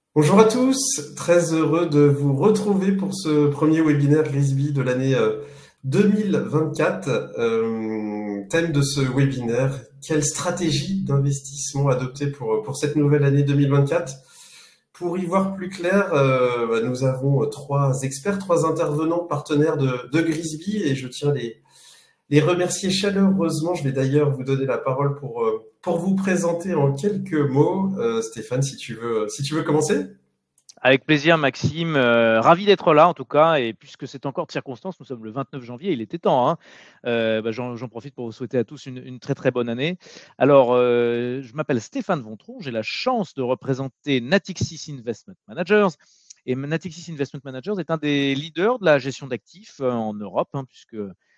Bonjour à tous, très heureux de vous retrouver pour ce premier webinaire Grisby de l'année 2024. Thème de ce webinaire, quelle stratégie d'investissement adopter pour cette nouvelle année 2024? Pour y voir plus clair, nous avons trois experts, trois intervenants partenaires de Grisby et je tiens les remercier chaleureusement. Je vais d'ailleurs vous donner la parole pour vous présenter en quelques mots. Stéphane, si tu veux commencer. Avec plaisir, Maxime. Ravi d'être là, en tout cas. Et puisque c'est encore de circonstance, nous sommes le 29 janvier, il était temps, hein. J'en profite pour vous souhaiter à tous une très très bonne année. Alors, je m'appelle Stéphane Vontron. J'ai la chance de représenter Natixis Investment Managers. Et Natixis Investment Managers est un des leaders de la gestion d'actifs en Europe, hein, puisque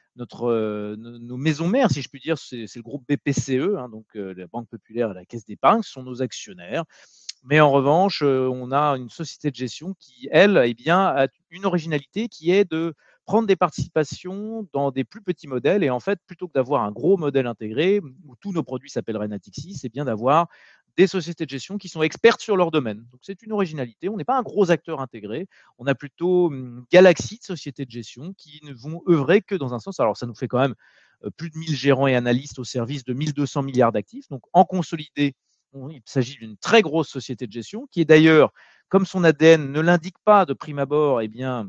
nos maisons mères, si je puis dire, c'est le groupe BPCE, hein, donc la Banque Populaire et la Caisse d'Épargne sont nos actionnaires. Mais en revanche, on a une société de gestion qui, elle, a une originalité qui est de prendre des participations dans des plus petits modèles. Et en fait, plutôt que d'avoir un gros modèle intégré où tous nos produits s'appelleraient Natixis, c'est bien d'avoir des sociétés de gestion qui sont expertes sur leur domaine. Donc c'est une originalité. On n'est pas un gros acteur intégré. On a plutôt une galaxie de sociétés de gestion qui ne vont œuvrer que dans un sens. Alors ça nous fait quand même plus de 1000 gérants et analystes au service de 1200 milliards d'actifs. Donc en consolidé, il s'agit d'une très grosse société de gestion qui est d'ailleurs, comme son ADN ne l'indique pas de prime abord,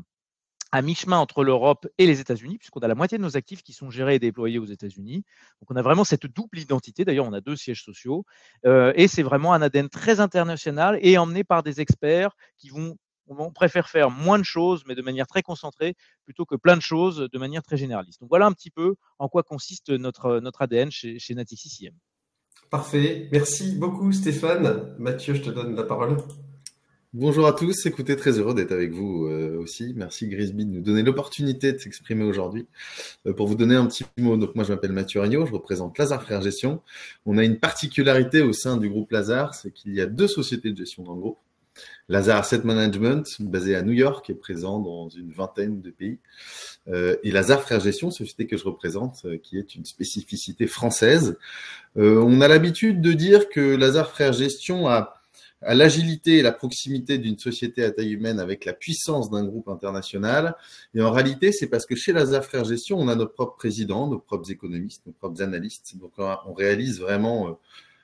à mi-chemin entre l'Europe et les États-Unis, puisqu'on a la moitié de nos actifs qui sont gérés et déployés aux États-Unis. Donc on a vraiment cette double identité. D'ailleurs, on a 2 sièges sociaux. Et c'est vraiment un ADN très international et emmené par des experts on préfère faire moins de choses, mais de manière très concentrée, plutôt que plein de choses de manière très généraliste. Donc voilà un petit peu en quoi consiste notre ADN chez Natixis IM. Parfait. Merci beaucoup, Stéphane. Mathieu, je te donne la parole. Bonjour à tous, écoutez, très heureux d'être avec vous aussi. Merci Grisby de nous donner l'opportunité de s'exprimer aujourd'hui. Pour vous donner un petit mot, donc moi je m'appelle Mathieu Regnault, je représente Lazare Frères Gestion. On a une particularité au sein du groupe Lazare, c'est qu'il y a 2 sociétés de gestion dans le groupe. Lazare Asset Management, basé à New York, est présent dans une vingtaine de pays. Et Lazare Frères Gestion, société que je représente, qui est une spécificité française. On a l'habitude de dire que Lazare Frères Gestion a l'agilité et la proximité d'une société à taille humaine avec la puissance d'un groupe international. Et en réalité, c'est parce que chez Lazare Frères Gestion, on a nos propres présidents, nos propres économistes, nos propres analystes. Donc, on réalise vraiment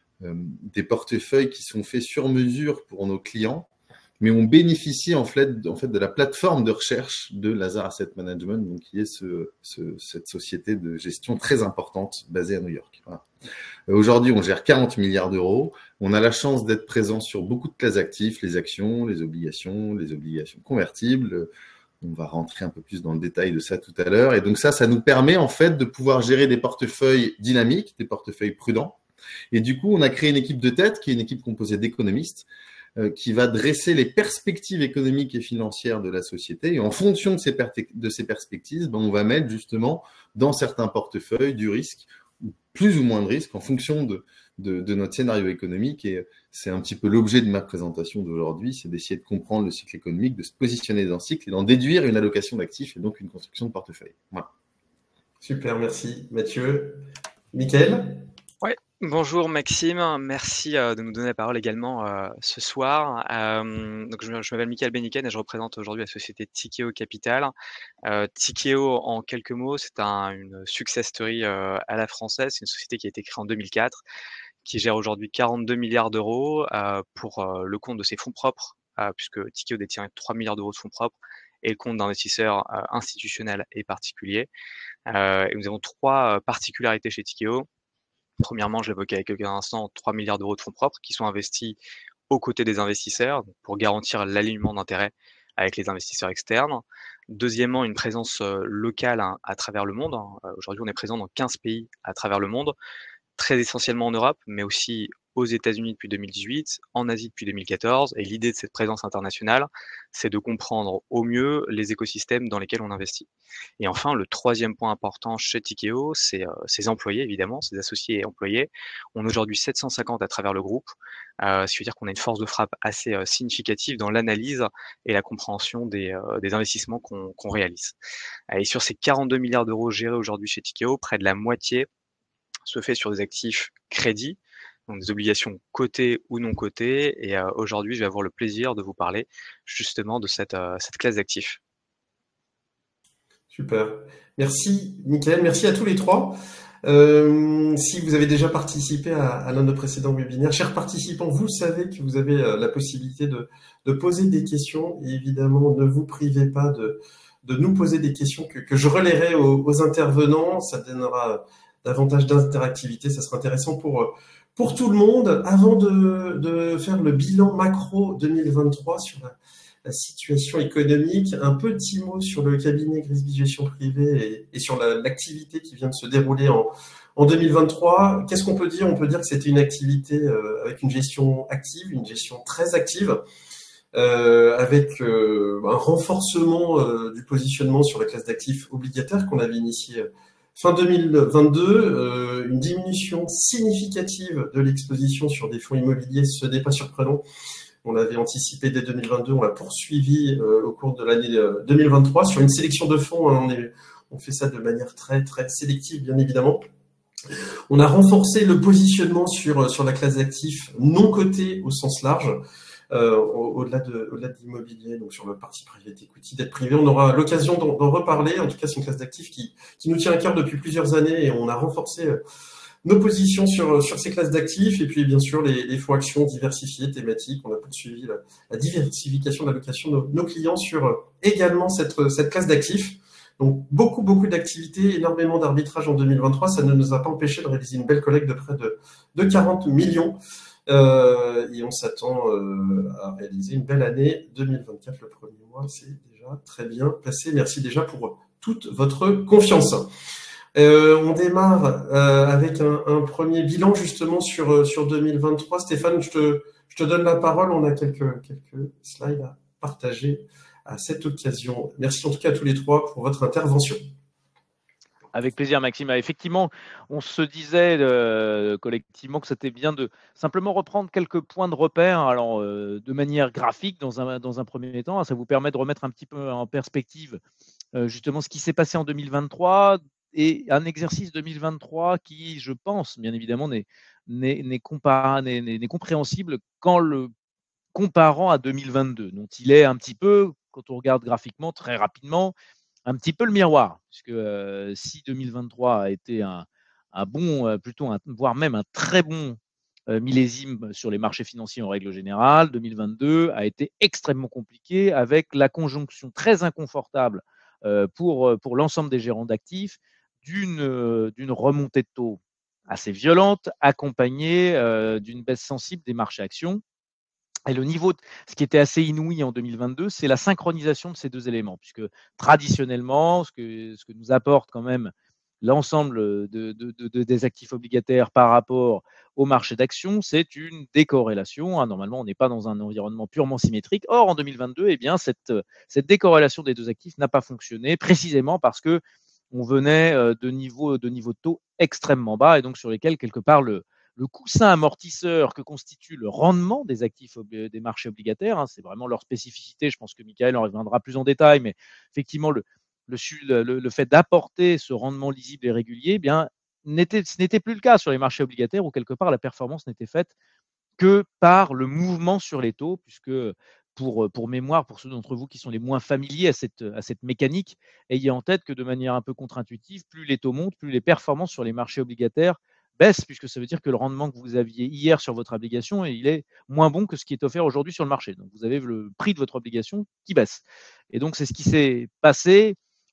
des portefeuilles qui sont faits sur mesure pour nos clients. Mais on bénéficie en fait de la plateforme de recherche de Lazare Asset Management, donc qui est cette société de gestion très importante basée à New York. Voilà. Aujourd'hui, on gère 40 milliards d'euros. On a la chance d'être présent sur beaucoup de classes actifs, les actions, les obligations convertibles. On va rentrer un peu plus dans le détail de ça tout à l'heure. Et donc ça nous permet en fait de pouvoir gérer des portefeuilles dynamiques, des portefeuilles prudents. Et du coup, on a créé une équipe de tête qui est une équipe composée d'économistes qui va dresser les perspectives économiques et financières de la société. Et en fonction de ces perspectives, on va mettre justement dans certains portefeuilles du risque, ou plus ou moins de risque, en fonction de notre scénario économique. Et c'est un petit peu l'objet de ma présentation d'aujourd'hui, c'est d'essayer de comprendre le cycle économique, de se positionner dans le cycle et d'en déduire une allocation d'actifs et donc une construction de portefeuille. Voilà. Super, merci Mathieu. Mickaël? Ouais, bonjour Maxime, merci de nous donner la parole également ce soir. Donc je m'appelle Mickaël Beniken et je représente aujourd'hui la société Tikeo Capital. Tikeo, en quelques mots, c'est une success story à la française. C'est une société qui a été créée en 2004, qui gère aujourd'hui 42 milliards d'euros pour le compte de ses fonds propres, puisque Tikeo détient 3 milliards d'euros de fonds propres et le compte d'investisseurs institutionnels et particuliers. Et nous avons 3 particularités chez Tikeo. Premièrement, je l'évoquais il y a quelques instants, 3 milliards d'euros de fonds propres qui sont investis aux côtés des investisseurs pour garantir l'alignement d'intérêts avec les investisseurs externes. Deuxièmement, une présence locale à travers le monde. Aujourd'hui, on est présent dans 15 pays à travers le monde, très essentiellement en Europe, mais aussi aux États-Unis depuis 2018, en Asie depuis 2014. Et l'idée de cette présence internationale, c'est de comprendre au mieux les écosystèmes dans lesquels on investit. Et enfin, le troisième point important chez Tikeo, c'est ses employés, évidemment, ses associés et employés. On est aujourd'hui 750 à travers le groupe, ce qui veut dire qu'on a une force de frappe assez significative dans l'analyse et la compréhension des investissements qu'on réalise. Et sur ces 42 milliards d'euros gérés aujourd'hui chez Tikeo, près de la moitié se fait sur des actifs crédits, donc des obligations cotées ou non cotées. Et aujourd'hui, je vais avoir le plaisir de vous parler justement de cette classe d'actifs. Super. Merci, Mickaël. Merci à tous les trois. Si vous avez déjà participé à l'un de nos précédents webinaires, chers participants, vous savez que vous avez la possibilité de poser des questions. Et évidemment, ne vous privez pas de nous poser des questions que je relayerai aux intervenants. Ça donnera davantage d'interactivité. Ça sera intéressant pour tout le monde. Avant de faire le bilan macro 2023 sur la situation économique, un petit mot sur le cabinet Grisby Gestion Privée et sur l'activité qui vient de se dérouler en 2023. Qu'est-ce qu'on peut dire? On peut dire que c'était une activité avec une gestion active, une gestion très active, avec un renforcement du positionnement sur la classe d'actifs obligataires qu'on avait initié fin 2022, une diminution significative de l'exposition sur des fonds immobiliers, ce n'est pas surprenant. On l'avait anticipé dès 2022, on l'a poursuivi au cours de l'année 2023 sur une sélection de fonds. Hein, on fait ça de manière très très sélective, bien évidemment. On a renforcé le positionnement sur la classe d'actifs non cotés au sens large, au-delà de l'immobilier, donc sur le parti private equity, dette privée. On aura l'occasion d'en reparler. En tout cas, c'est une classe d'actifs qui nous tient à cœur depuis plusieurs années et on a renforcé nos positions sur ces classes d'actifs et puis bien sûr les fonds actions diversifiés, thématiques. On a poursuivi la diversification de l'allocation de nos clients sur également cette classe d'actifs. Donc beaucoup d'activités, énormément d'arbitrage en 2023. Ça ne nous a pas empêché de réaliser une belle collecte de près de 40 millions. Et on s'attend à réaliser une belle année 2024. Le premier mois, c'est déjà très bien passé. Merci déjà pour toute votre confiance. On démarre avec un premier bilan justement sur 2023. Stéphane, je te donne la parole. On a quelques slides à partager à cette occasion. Merci en tout cas à tous les trois pour votre intervention. Avec plaisir, Maxime. Effectivement, on se disait collectivement que c'était bien de simplement reprendre quelques points de repère. Alors, de manière graphique, dans un premier temps, ça vous permet de remettre un petit peu en perspective justement ce qui s'est passé en 2023 et un exercice 2023 qui, je pense, bien évidemment, n'est compréhensible qu'en le comparant à 2022, dont il est un petit peu, quand on regarde graphiquement, très rapidement, un petit peu le miroir, puisque si 2023 a été un bon, voire même un très bon millésime sur les marchés financiers en règle générale, 2022 a été extrêmement compliqué avec la conjonction très inconfortable pour l'ensemble des gérants d'actifs d'une remontée de taux assez violente, accompagnée d'une baisse sensible des marchés actions. Et ce qui était assez inouï en 2022, c'est la synchronisation de ces deux éléments, puisque traditionnellement, ce que nous apporte quand même l'ensemble des actifs obligataires par rapport au marché d'actions, c'est une décorrélation. Normalement, on n'est pas dans un environnement purement symétrique. Or, en 2022, eh bien, cette décorrélation des deux actifs n'a pas fonctionné, précisément parce que on venait de niveaux de taux extrêmement bas et donc sur lesquels, quelque part, le coussin amortisseur que constitue le rendement des actifs des marchés obligataires, c'est vraiment leur spécificité. Je pense que Mickaël en reviendra plus en détail, mais effectivement, le fait d'apporter ce rendement lisible et régulier, eh bien, ce n'était plus le cas sur les marchés obligataires où quelque part la performance n'était faite que par le mouvement sur les taux, puisque pour mémoire, pour ceux d'entre vous qui sont les moins familiers à cette mécanique, ayez en tête que de manière un peu contre-intuitive, plus les taux montent, plus les performances sur les marchés obligataires baissent, puisque ça veut dire que le rendement que vous aviez hier sur votre obligation, il est moins bon que ce qui est offert aujourd'hui sur le marché. Donc, vous avez le prix de votre obligation qui baisse. Et donc, c'est ce qui s'est passé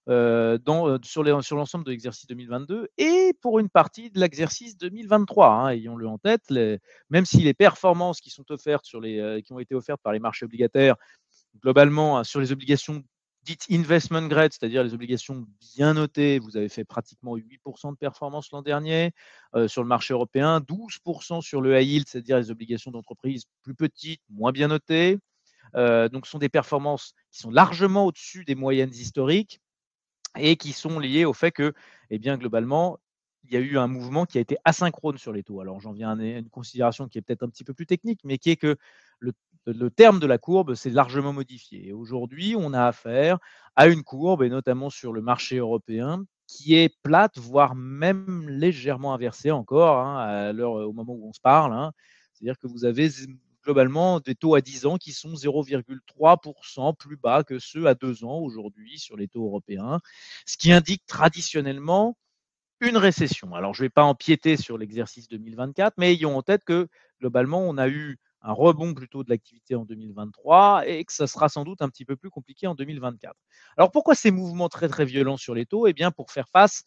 sur l'ensemble de l'exercice 2022 et pour une partie de l'exercice 2023. Ayons-le en tête, même si les performances qui sont offertes qui ont été offertes par les marchés obligataires, globalement, sur les obligations dites investment grade, c'est-à-dire les obligations bien notées, vous avez fait pratiquement 8% de performance l'an dernier. Sur le marché européen, 12% sur le high yield, c'est-à-dire les obligations d'entreprise plus petites, moins bien notées. Donc, ce sont des performances qui sont largement au-dessus des moyennes historiques et qui sont liées au fait que, eh bien, globalement, il y a eu un mouvement qui a été asynchrone sur les taux. Alors, j'en viens à une considération qui est peut-être un petit peu plus technique, mais qui est que le terme de la courbe s'est largement modifié. Et aujourd'hui, on a affaire à une courbe, et notamment sur le marché européen, qui est plate, voire même légèrement inversée encore, hein, au moment où on se parle. Hein. C'est-à-dire que vous avez globalement des taux à 10 ans qui sont 0,3% plus bas que ceux à 2 ans aujourd'hui sur les taux européens, ce qui indique traditionnellement une récession. Alors, je ne vais pas empiéter sur l'exercice 2024, mais ayons en tête que globalement, on a eu un rebond plutôt de l'activité en 2023 et que ça sera sans doute un petit peu plus compliqué en 2024. Alors, pourquoi ces mouvements très, très violents sur les taux? Eh bien, pour faire face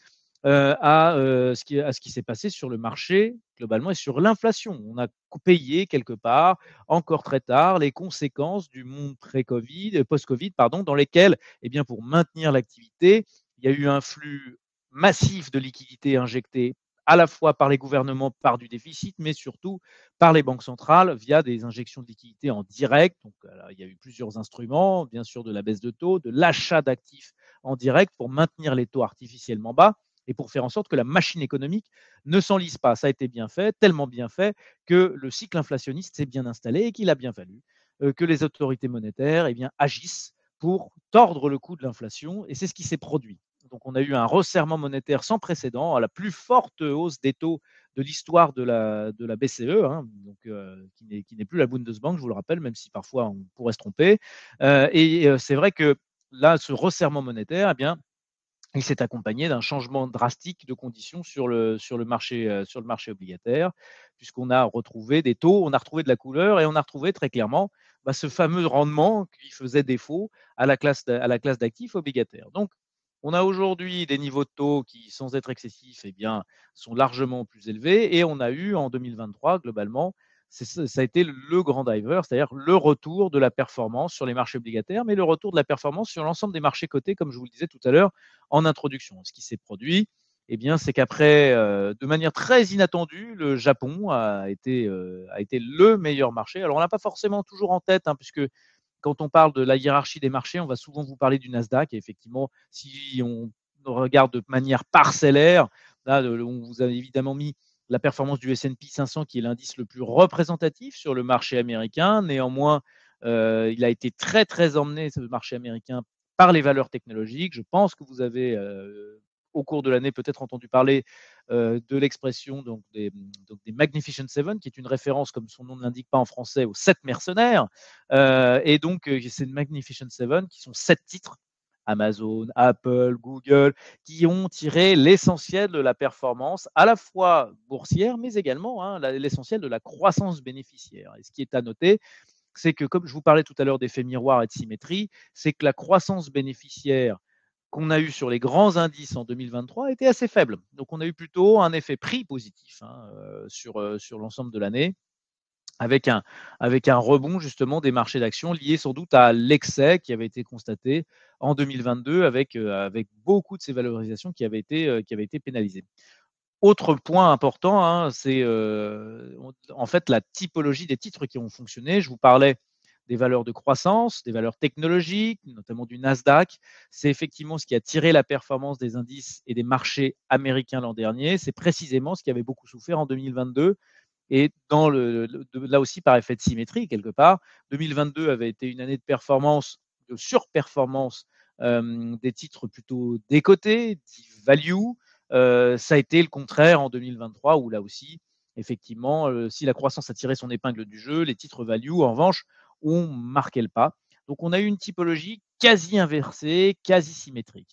à ce qui s'est passé sur le marché globalement et sur l'inflation. On a payé quelque part, encore très tard, les conséquences du monde pré-Covid, post-Covid, pardon, dans lesquels, eh bien, pour maintenir l'activité, il y a eu un flux massif de liquidités injectées à la fois par les gouvernements par du déficit, mais surtout par les banques centrales via des injections de liquidités en direct. Donc, il y a eu plusieurs instruments, bien sûr de la baisse de taux, de l'achat d'actifs en direct pour maintenir les taux artificiellement bas et pour faire en sorte que la machine économique ne s'enlise pas. Ça a été bien fait, tellement bien fait que le cycle inflationniste s'est bien installé et qu'il a bien fallu que les autorités monétaires agissent pour tordre le coup de l'inflation et c'est ce qui s'est produit. Donc on a eu un resserrement monétaire sans précédent, à la plus forte hausse des taux de l'histoire de la BCE, hein, donc, qui n'est plus la Bundesbank, je vous le rappelle, même si parfois on pourrait se tromper. C'est vrai que là, ce resserrement monétaire, il s'est accompagné d'un changement drastique de conditions sur le marché obligataire, puisqu'on a retrouvé des taux, on a retrouvé de la couleur et on a retrouvé très clairement ce fameux rendement qui faisait défaut à la classe d'actifs obligataires. Donc, on a aujourd'hui des niveaux de taux qui, sans être excessifs, sont largement plus élevés et on a eu en 2023, globalement, ça a été le grand driver, c'est-à-dire le retour de la performance sur les marchés obligataires, mais le retour de la performance sur l'ensemble des marchés cotés, comme je vous le disais tout à l'heure en introduction. Ce qui s'est produit, c'est qu'après, de manière très inattendue, le Japon a été le meilleur marché. Alors, on n'a pas forcément toujours en tête, puisque quand on parle de la hiérarchie des marchés, on va souvent vous parler du Nasdaq. Et effectivement, si on regarde de manière parcellaire, là, on vous a évidemment mis la performance du S&P 500, qui est l'indice le plus représentatif sur le marché américain. Néanmoins, il a été très, très emmené, ce marché américain, par les valeurs technologiques. Je pense que vous avez, au cours de l'année, peut-être entendu parler de l'expression des Magnificent Seven, qui est une référence, comme son nom ne l'indique pas en français, aux 7 mercenaires. C'est une Magnificent Seven qui sont 7 titres, Amazon, Apple, Google, qui ont tiré l'essentiel de la performance, à la fois boursière, mais également l'essentiel de la croissance bénéficiaire. Et ce qui est à noter, c'est que, comme je vous parlais tout à l'heure d'effet miroir et de symétrie, c'est que la croissance bénéficiaire qu'on a eu sur les grands indices en 2023 était assez faible. Donc, on a eu plutôt un effet prix positif sur l'ensemble de l'année, avec un rebond justement des marchés d'actions lié sans doute à l'excès qui avait été constaté en 2022 avec beaucoup de ces valorisations qui avaient été pénalisées. Autre point important, c'est en fait la typologie des titres qui ont fonctionné. Je vous parlais des valeurs de croissance, des valeurs technologiques, notamment du Nasdaq. C'est effectivement ce qui a tiré la performance des indices et des marchés américains l'an dernier. C'est précisément ce qui avait beaucoup souffert en 2022. Et là aussi, par effet de symétrie, quelque part, 2022 avait été une année de performance, de surperformance des titres plutôt décotés, dits value. Ça a été le contraire en 2023, où là aussi, effectivement, si la croissance a tiré son épingle du jeu, les titres value, en revanche, ont marqué le pas. Donc, on a eu une typologie quasi inversée, quasi symétrique.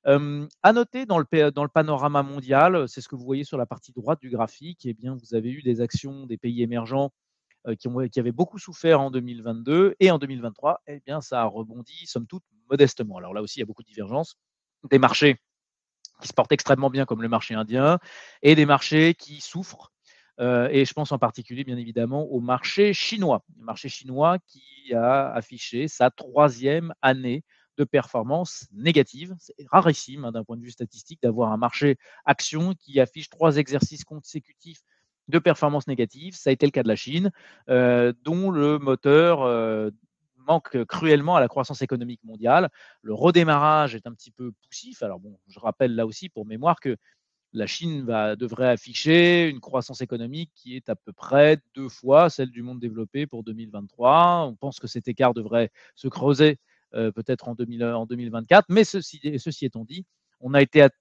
À noter dans le panorama mondial, c'est ce que vous voyez sur la partie droite du graphique, vous avez eu des actions des pays émergents qui avaient beaucoup souffert en 2022 et en 2023, ça a rebondi, somme toute, modestement. Alors là aussi, il y a beaucoup de divergences. Des marchés qui se portent extrêmement bien, comme le marché indien, et des marchés qui souffrent. Et je pense en particulier, bien évidemment, au marché chinois. Le marché chinois qui a affiché sa 3e année de performance négative. C'est rarissime d'un point de vue statistique d'avoir un marché action qui affiche 3 exercices consécutifs de performance négative. Ça a été le cas de la Chine, dont le moteur manque cruellement à la croissance économique mondiale. Le redémarrage est un petit peu poussif. Alors bon, je rappelle là aussi pour mémoire que la Chine devrait afficher une croissance économique qui est à peu près 2 fois celle du monde développé pour 2023. On pense que cet écart devrait se creuser peut-être en 2024. Mais ceci étant dit, on a été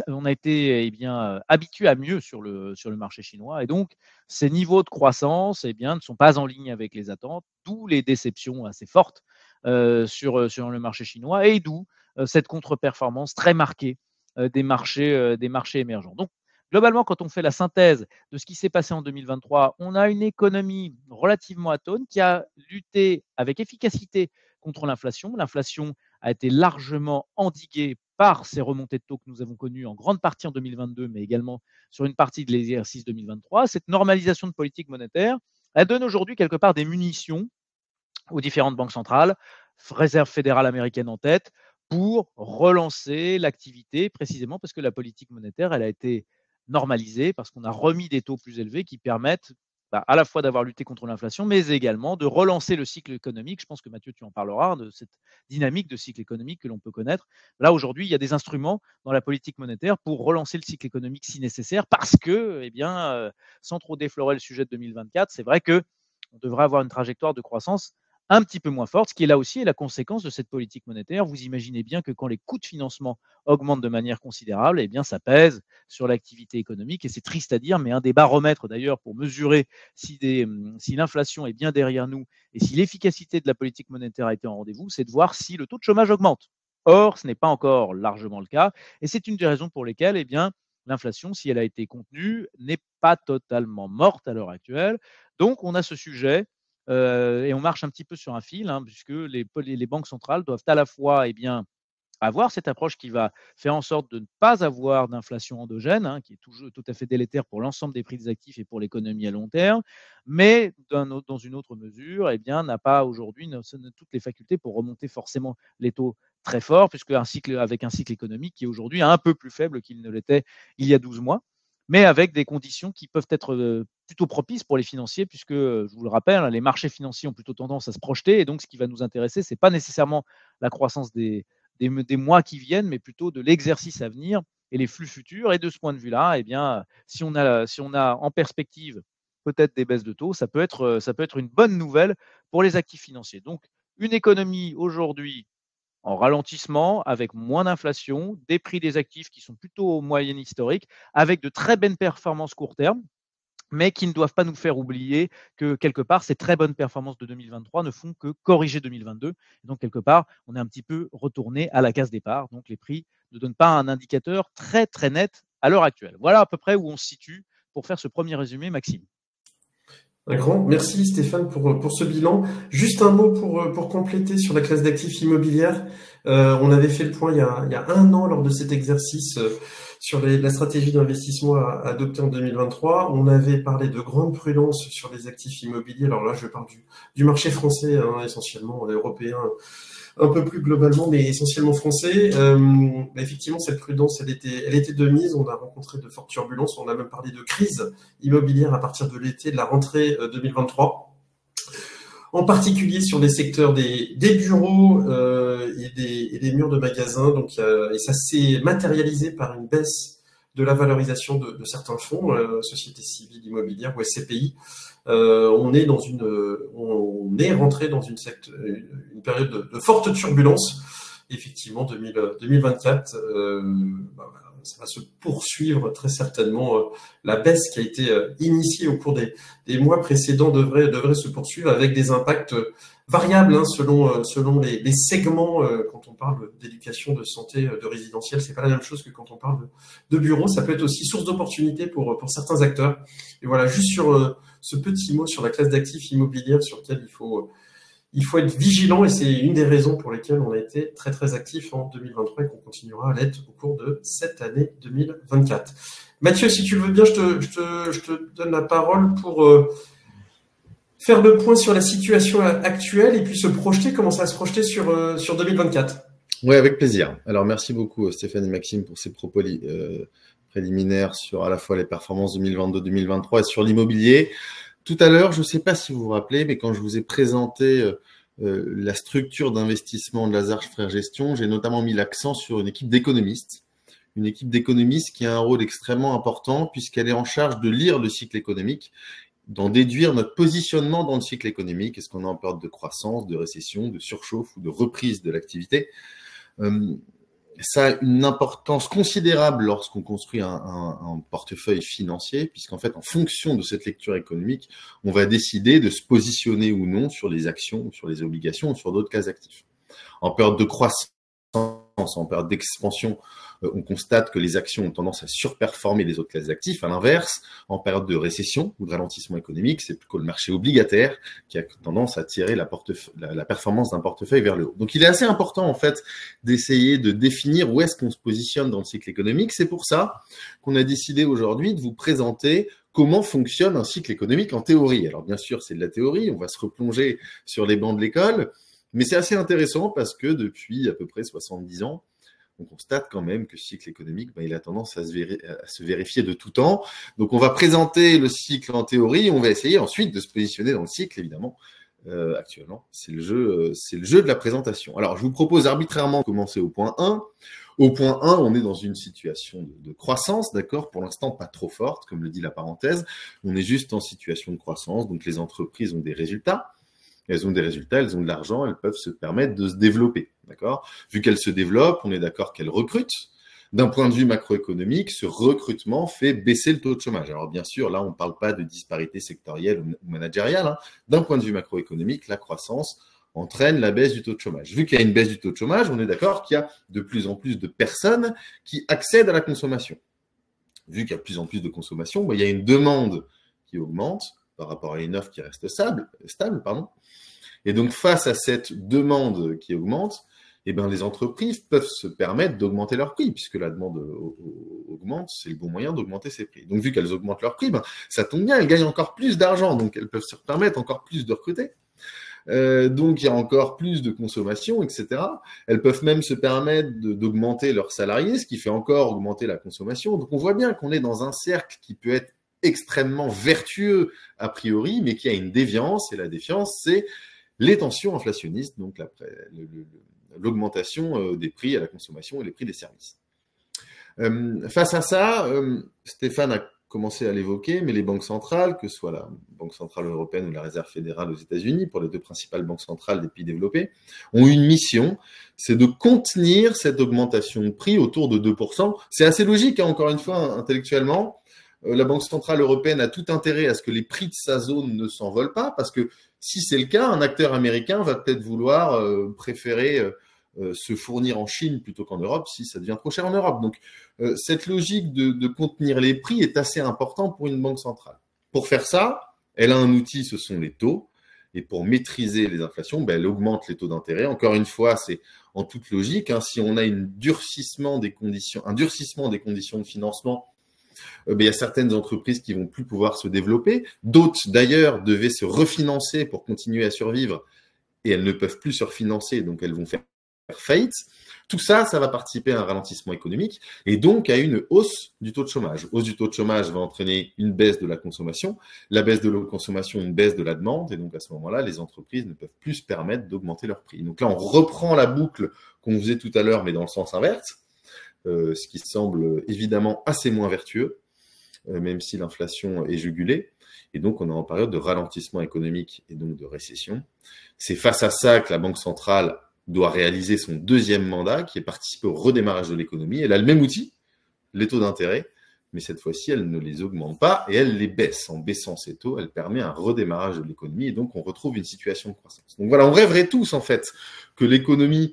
habitué à mieux sur le marché chinois. Et donc, ces niveaux de croissance ne sont pas en ligne avec les attentes, d'où les déceptions assez fortes sur le marché chinois et d'où cette contre-performance très marquée des marchés émergents. Donc, globalement, quand on fait la synthèse de ce qui s'est passé en 2023, on a une économie relativement atone qui a lutté avec efficacité contre l'inflation. L'inflation a été largement endiguée par ces remontées de taux que nous avons connues en grande partie en 2022, mais également sur une partie de l'exercice 2023. Cette normalisation de politique monétaire, elle donne aujourd'hui quelque part des munitions aux différentes banques centrales, Réserve fédérale américaine en tête, pour relancer l'activité, précisément parce que la politique monétaire, elle a été normalisée, parce qu'on a remis des taux plus élevés qui permettent à la fois d'avoir lutté contre l'inflation, mais également de relancer le cycle économique. Je pense que Mathieu, tu en parleras, de cette dynamique de cycle économique que l'on peut connaître. Là, aujourd'hui, il y a des instruments dans la politique monétaire pour relancer le cycle économique si nécessaire, parce que, sans trop déflorer le sujet de 2024, c'est vrai qu'on devrait avoir une trajectoire de croissance un petit peu moins forte, ce qui est là aussi la conséquence de cette politique monétaire. Vous imaginez bien que quand les coûts de financement augmentent de manière considérable, ça pèse sur l'activité économique. Et c'est triste à dire, mais un des baromètres d'ailleurs pour mesurer si l'inflation est bien derrière nous et si l'efficacité de la politique monétaire a été en rendez-vous, c'est de voir si le taux de chômage augmente. Or, ce n'est pas encore largement le cas. Et c'est une des raisons pour lesquelles l'inflation, si elle a été contenue, n'est pas totalement morte à l'heure actuelle. Donc, on a ce sujet. Et on marche un petit peu sur un fil, puisque les banques centrales doivent à la fois avoir cette approche qui va faire en sorte de ne pas avoir d'inflation endogène, qui est toujours tout à fait délétère pour l'ensemble des prix des actifs et pour l'économie à long terme, mais dans une autre mesure, n'a pas aujourd'hui toutes les facultés pour remonter forcément les taux très forts, puisque avec un cycle économique qui est aujourd'hui un peu plus faible qu'il ne l'était il y a 12 mois, mais avec des conditions qui peuvent être plutôt propices pour les financiers, puisque, je vous le rappelle, les marchés financiers ont plutôt tendance à se projeter, et donc ce qui va nous intéresser, ce n'est pas nécessairement la croissance des mois qui viennent, mais plutôt de l'exercice à venir et les flux futurs. Et de ce point de vue-là, si on a en perspective peut-être des baisses de taux, ça peut être une bonne nouvelle pour les actifs financiers. Donc, une économie aujourd'hui en ralentissement, avec moins d'inflation, des prix des actifs qui sont plutôt aux moyennes historiques, avec de très bonnes performances court terme, mais qui ne doivent pas nous faire oublier que quelque part, ces très bonnes performances de 2023 ne font que corriger 2022. Et donc, quelque part, on est un petit peu retourné à la case départ. Donc, les prix ne donnent pas un indicateur très, très net à l'heure actuelle. Voilà à peu près où on se situe pour faire ce premier résumé, Maxime. Un grand merci Stéphane pour ce bilan. Juste un mot pour compléter sur la classe d'actifs immobilières. On avait fait le point il y a un an lors de cet exercice sur la stratégie d'investissement à adopter en 2023. On avait parlé de grande prudence sur les actifs immobiliers. Alors là, je parle du marché français, essentiellement européen, un peu plus globalement, mais essentiellement français. Effectivement, cette prudence, elle était de mise. On a rencontré de fortes turbulences. On a même parlé de crise immobilière à partir de l'été, de la rentrée 2023. En particulier sur les secteurs des bureaux et des murs de magasins. Donc, et ça s'est matérialisé par une baisse de la valorisation de certains fonds, Société Civile Immobilière ou SCPI. On est rentré dans une période de forte turbulence. Effectivement, 2024, ça va se poursuivre très certainement. La baisse qui a été initiée au cours des mois précédents devrait se poursuivre avec des impacts variables selon les segments. Quand on parle d'éducation, de santé, de résidentiel, c'est pas la même chose que quand on parle de bureau. Ça peut être aussi source d'opportunités pour certains acteurs. Et voilà, juste sur ce petit mot sur la classe d'actifs immobilières sur lequel il faut être vigilant, et c'est une des raisons pour lesquelles on a été très très actif en 2023 et qu'on continuera à l'être au cours de cette année 2024. Mathieu, si tu le veux bien, je te donne la parole pour faire le point sur la situation actuelle et puis commencer à se projeter sur 2024. Oui, avec plaisir. Alors merci beaucoup Stéphane et Maxime pour ces propos préliminaires sur à la fois les performances 2022-2023 et sur l'immobilier. Tout à l'heure, je ne sais pas si vous vous rappelez, mais quand je vous ai présenté la structure d'investissement de Lazare Frères Gestion, j'ai notamment mis l'accent sur une équipe d'économistes qui a un rôle extrêmement important puisqu'elle est en charge de lire le cycle économique, d'en déduire notre positionnement dans le cycle économique. Est-ce qu'on est en période de croissance, de récession, de surchauffe ou de reprise de l'activité ? ça a une importance considérable lorsqu'on construit un portefeuille financier, puisqu'en fait, en fonction de cette lecture économique, on va décider de se positionner ou non sur les actions, ou sur les obligations, ou sur d'autres classes d'actifs. En période de croissance, en période d'expansion, on constate que les actions ont tendance à surperformer les autres classes d'actifs. À l'inverse, en période de récession ou de ralentissement économique, c'est plutôt le marché obligataire qui a tendance à tirer la performance d'un portefeuille vers le haut. Donc, il est assez important, en fait, d'essayer de définir où est-ce qu'on se positionne dans le cycle économique. C'est pour ça qu'on a décidé aujourd'hui de vous présenter comment fonctionne un cycle économique en théorie. Alors, bien sûr, c'est de la théorie. On va se replonger sur les bancs de l'école. Mais c'est assez intéressant parce que depuis à peu près 70 ans, on constate quand même que ce cycle économique, il a tendance à se vérifier de tout temps. Donc, on va présenter le cycle en théorie. On va essayer ensuite de se positionner dans le cycle, évidemment. Actuellement, c'est le jeu de la présentation. Alors, je vous propose arbitrairement de commencer au point 1. Au point 1, on est dans une situation de croissance, d'accord ? Pour l'instant, pas trop forte, comme le dit la parenthèse. On est juste en situation de croissance, donc les entreprises ont des résultats. Elles ont des résultats, elles ont de l'argent, elles peuvent se permettre de se développer, d'accord ? Vu qu'elles se développent, on est d'accord qu'elles recrutent. D'un point de vue macroéconomique, ce recrutement fait baisser le taux de chômage. Alors bien sûr, là, on ne parle pas de disparité sectorielle ou managériale. Hein. D'un point de vue macroéconomique, la croissance entraîne la baisse du taux de chômage. Vu qu'il y a une baisse du taux de chômage, on est d'accord qu'il y a de plus en plus de personnes qui accèdent à la consommation. Vu qu'il y a de plus en plus de consommation, il y a une demande qui augmente par rapport à une offre qui reste stable. Et donc, face à cette demande qui augmente, les entreprises peuvent se permettre d'augmenter leurs prix, puisque la demande augmente, c'est le bon moyen d'augmenter ses prix. Donc, vu qu'elles augmentent leurs prix, ça tombe bien, elles gagnent encore plus d'argent, donc elles peuvent se permettre encore plus de recruter. Donc, il y a encore plus de consommation, etc. Elles peuvent même se permettre d'augmenter leurs salariés, ce qui fait encore augmenter la consommation. Donc, on voit bien qu'on est dans un cercle qui peut être extrêmement vertueux a priori, mais qui a une déviance, et la déviance, c'est les tensions inflationnistes, donc l'augmentation des prix à la consommation et les prix des services. Face à ça, Stéphane a commencé à l'évoquer, mais les banques centrales, que ce soit la Banque centrale européenne ou la Réserve fédérale aux États-Unis, pour les deux principales banques centrales des pays développés, ont une mission, c'est de contenir cette augmentation de prix autour de 2%. C'est assez logique, encore une fois, intellectuellement. La Banque centrale européenne a tout intérêt à ce que les prix de sa zone ne s'envolent pas, parce que si c'est le cas, un acteur américain va peut-être vouloir préférer se fournir en Chine plutôt qu'en Europe si ça devient trop cher en Europe. Donc, cette logique de contenir les prix est assez importante pour une banque centrale. Pour faire ça, elle a un outil, ce sont les taux. Et pour maîtriser les inflations, elle augmente les taux d'intérêt. Encore une fois, c'est en toute logique. Si on a un durcissement des conditions de financement, il y a certaines entreprises qui vont plus pouvoir se développer. D'autres, d'ailleurs, devaient se refinancer pour continuer à survivre et elles ne peuvent plus se refinancer, donc elles vont faire faillite. Tout ça, ça va participer à un ralentissement économique et donc à une hausse du taux de chômage. Hausse du taux de chômage va entraîner une baisse de la consommation. La baisse de la consommation, une baisse de la demande. Et donc, à ce moment-là, les entreprises ne peuvent plus se permettre d'augmenter leurs prix. Donc là, on reprend la boucle qu'on faisait tout à l'heure, mais dans le sens inverse. Ce qui semble évidemment assez moins vertueux, même si l'inflation est jugulée. Et donc, on est en période de ralentissement économique et donc de récession. C'est face à ça que la Banque centrale doit réaliser son deuxième mandat, qui est participer au redémarrage de l'économie. Elle a le même outil, les taux d'intérêt, mais cette fois-ci, elle ne les augmente pas et elle les baisse. En baissant ces taux, elle permet un redémarrage de l'économie et donc on retrouve une situation de croissance. Donc voilà, on rêverait tous en fait que l'économie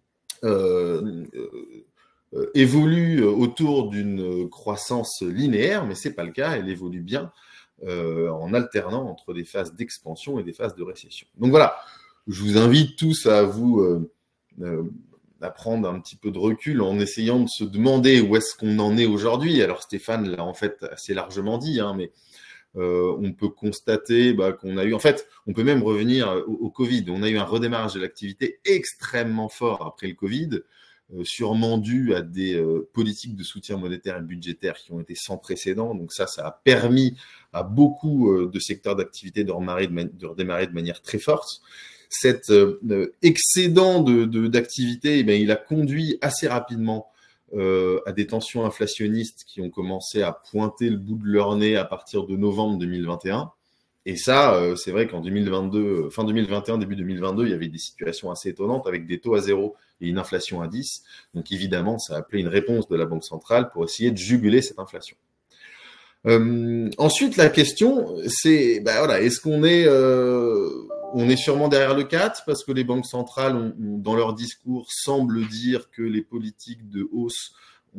évolue autour d'une croissance linéaire, mais c'est pas le cas. Elle évolue bien en alternant entre des phases d'expansion et des phases de récession. Donc voilà, je vous invite tous à vous à prendre un petit peu de recul en essayant de se demander où est-ce qu'on en est aujourd'hui. Alors Stéphane l'a en fait assez largement dit, mais on peut constater qu'on a eu, en fait, on peut même revenir au Covid. On a eu un redémarrage de l'activité extrêmement fort après le Covid, sûrement dû à des politiques de soutien monétaire et budgétaire qui ont été sans précédent. Donc ça a permis à beaucoup de secteurs d'activité de redémarrer de manière très forte. Cet excédent d'activité, il a conduit assez rapidement à des tensions inflationnistes qui ont commencé à pointer le bout de leur nez à partir de novembre 2021. Et ça, c'est vrai qu'en 2022, fin 2021, début 2022, il y avait des situations assez étonnantes avec des taux à 0 et une inflation à 10. Donc évidemment, ça a appelé une réponse de la Banque centrale pour essayer de juguler cette inflation. Ensuite, la question, c'est, voilà, est-ce qu'on est, on est sûrement derrière le 4 parce que les banques centrales, dans leur discours, semblent dire que les politiques de hausse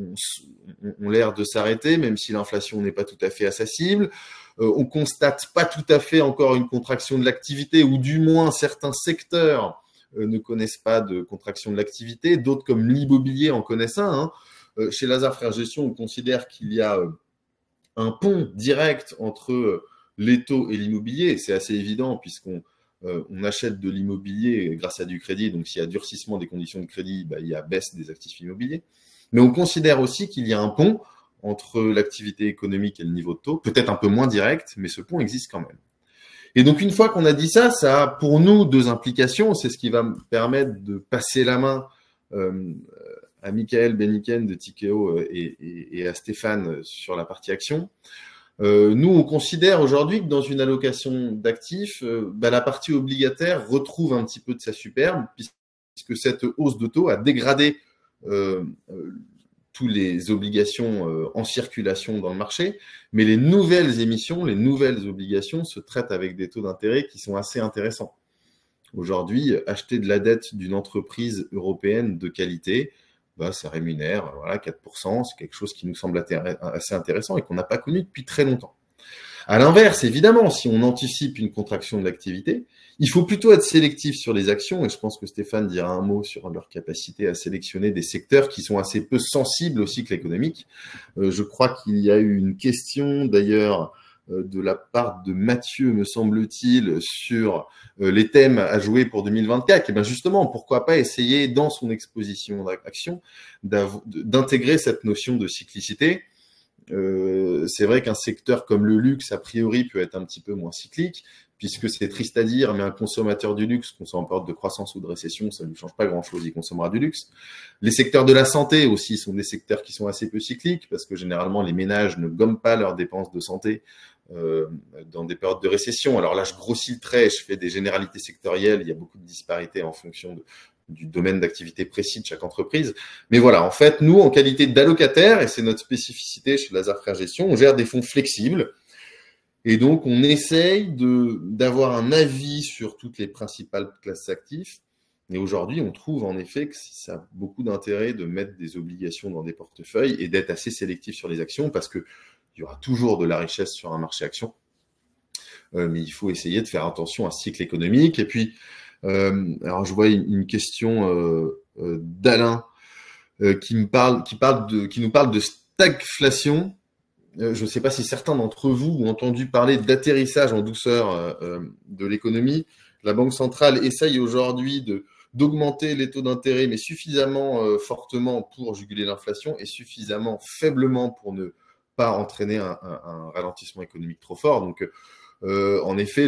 ont l'air de s'arrêter, même si l'inflation n'est pas tout à fait à sa cible. On constate pas tout à fait encore une contraction de l'activité, ou du moins certains secteurs ne connaissent pas de contraction de l'activité. D'autres, comme l'immobilier, en connaissent un. Chez Lazard Frères Gestion, on considère qu'il y a un pont direct entre les taux et l'immobilier. C'est assez évident puisqu'on on achète de l'immobilier grâce à du crédit. Donc, s'il y a durcissement des conditions de crédit, il y a baisse des actifs immobiliers. Mais on considère aussi qu'il y a un pont entre l'activité économique et le niveau de taux, peut-être un peu moins direct, mais ce pont existe quand même. Et donc, une fois qu'on a dit ça, ça a pour nous deux implications. C'est ce qui va me permettre de passer la main à Michael Beniken de Tikeo et à Stéphane sur la partie action. Nous, on considère aujourd'hui que dans une allocation d'actifs, la partie obligataire retrouve un petit peu de sa superbe, puisque cette hausse de taux a dégradé toutes les obligations en circulation dans le marché, mais les nouvelles émissions, les nouvelles obligations se traitent avec des taux d'intérêt qui sont assez intéressants. Aujourd'hui, acheter de la dette d'une entreprise européenne de qualité, ça rémunère 4%, c'est quelque chose qui nous semble assez intéressant et qu'on n'a pas connu depuis très longtemps. À l'inverse, évidemment, si on anticipe une contraction de l'activité, il faut plutôt être sélectif sur les actions, et je pense que Stéphane dira un mot sur leur capacité à sélectionner des secteurs qui sont assez peu sensibles au cycle économique. Je crois qu'il y a eu une question d'ailleurs de la part de Mathieu, me semble-t-il, sur les thèmes à jouer pour 2024. Et bien justement, pourquoi pas essayer dans son exposition d'action d'intégrer cette notion de cyclicité. C'est vrai qu'un secteur comme le luxe, a priori, peut être un petit peu moins cyclique, puisque c'est triste à dire, mais un consommateur du luxe, qu'on soit en période de croissance ou de récession, ça ne lui change pas grand-chose, il consommera du luxe. Les secteurs de la santé aussi sont des secteurs qui sont assez peu cycliques, parce que généralement, les ménages ne gomment pas leurs dépenses de santé dans des périodes de récession. Alors là, je grossis le trait, je fais des généralités sectorielles, il y a beaucoup de disparités en fonction du domaine d'activité précis de chaque entreprise. Mais voilà, en fait, nous, en qualité d'allocataire, et c'est notre spécificité chez Lazard Frères Gestion, on gère des fonds flexibles. Et donc, on essaye d'avoir un avis sur toutes les principales classes d'actifs. Et aujourd'hui, on trouve en effet que ça a beaucoup d'intérêt de mettre des obligations dans des portefeuilles et d'être assez sélectif sur les actions parce qu'il y aura toujours de la richesse sur un marché action. Mais il faut essayer de faire attention à ce cycle économique. Et puis, alors je vois une question d'Alain qui nous parle de stagflation. Je ne sais pas si certains d'entre vous ont entendu parler d'atterrissage en douceur de l'économie. La Banque centrale essaye aujourd'hui d'augmenter les taux d'intérêt, mais suffisamment fortement pour juguler l'inflation et suffisamment faiblement pour ne pas entraîner un ralentissement économique trop fort. Donc, en effet,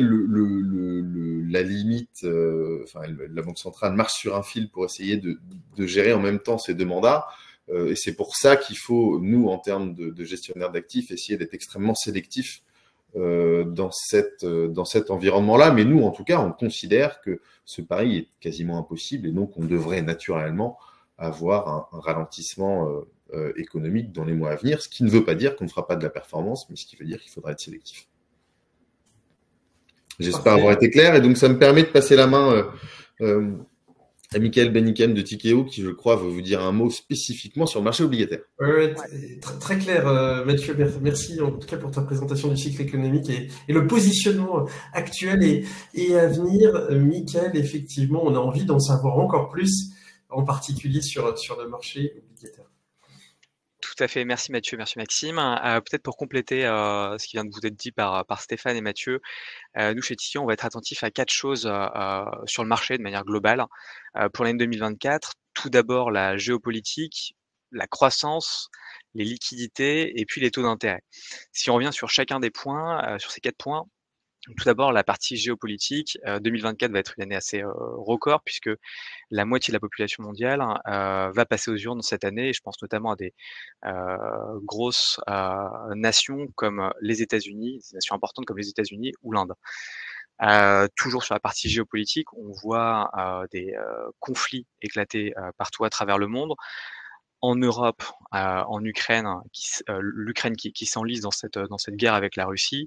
la limite, la Banque centrale marche sur un fil pour essayer de gérer en même temps ces deux mandats. Et c'est pour ça qu'il faut, nous, en termes de gestionnaire d'actifs, essayer d'être extrêmement sélectif dans cet environnement-là. Mais nous, en tout cas, on considère que ce pari est quasiment impossible et donc on devrait naturellement avoir un ralentissement économique dans les mois à venir, ce qui ne veut pas dire qu'on ne fera pas de la performance, mais ce qui veut dire qu'il faudra être sélectif. J'espère avoir été clair et donc ça me permet de passer la main à Michael Beniken de Tikeo qui, je crois, va vous dire un mot spécifiquement sur le marché obligataire. Ouais, très clair, Mathieu. Merci en tout cas pour ta présentation du cycle économique et le positionnement actuel et à venir. Michael, effectivement, on a envie d'en savoir encore plus, en particulier sur le marché obligataire. Tout à fait, merci Mathieu, merci Maxime. Peut-être pour compléter ce qui vient de vous être dit par Stéphane et Mathieu, nous chez Tikeo, on va être attentif à 4 choses sur le marché de manière globale pour l'année 2024. Tout d'abord, la géopolitique, la croissance, les liquidités et puis les taux d'intérêt. Si on revient sur chacun des points, sur ces 4 points, Tout d'abord, la partie géopolitique, 2024 va être une année assez record, puisque la moitié de la population mondiale va passer aux urnes cette année. Et je pense notamment à des grosses nations comme les États-Unis, des nations importantes comme les États-Unis ou l'Inde. Toujours sur la partie géopolitique, on voit des conflits éclater partout à travers le monde. En Europe, en Ukraine, l'Ukraine qui s'enlise dans cette guerre avec la Russie,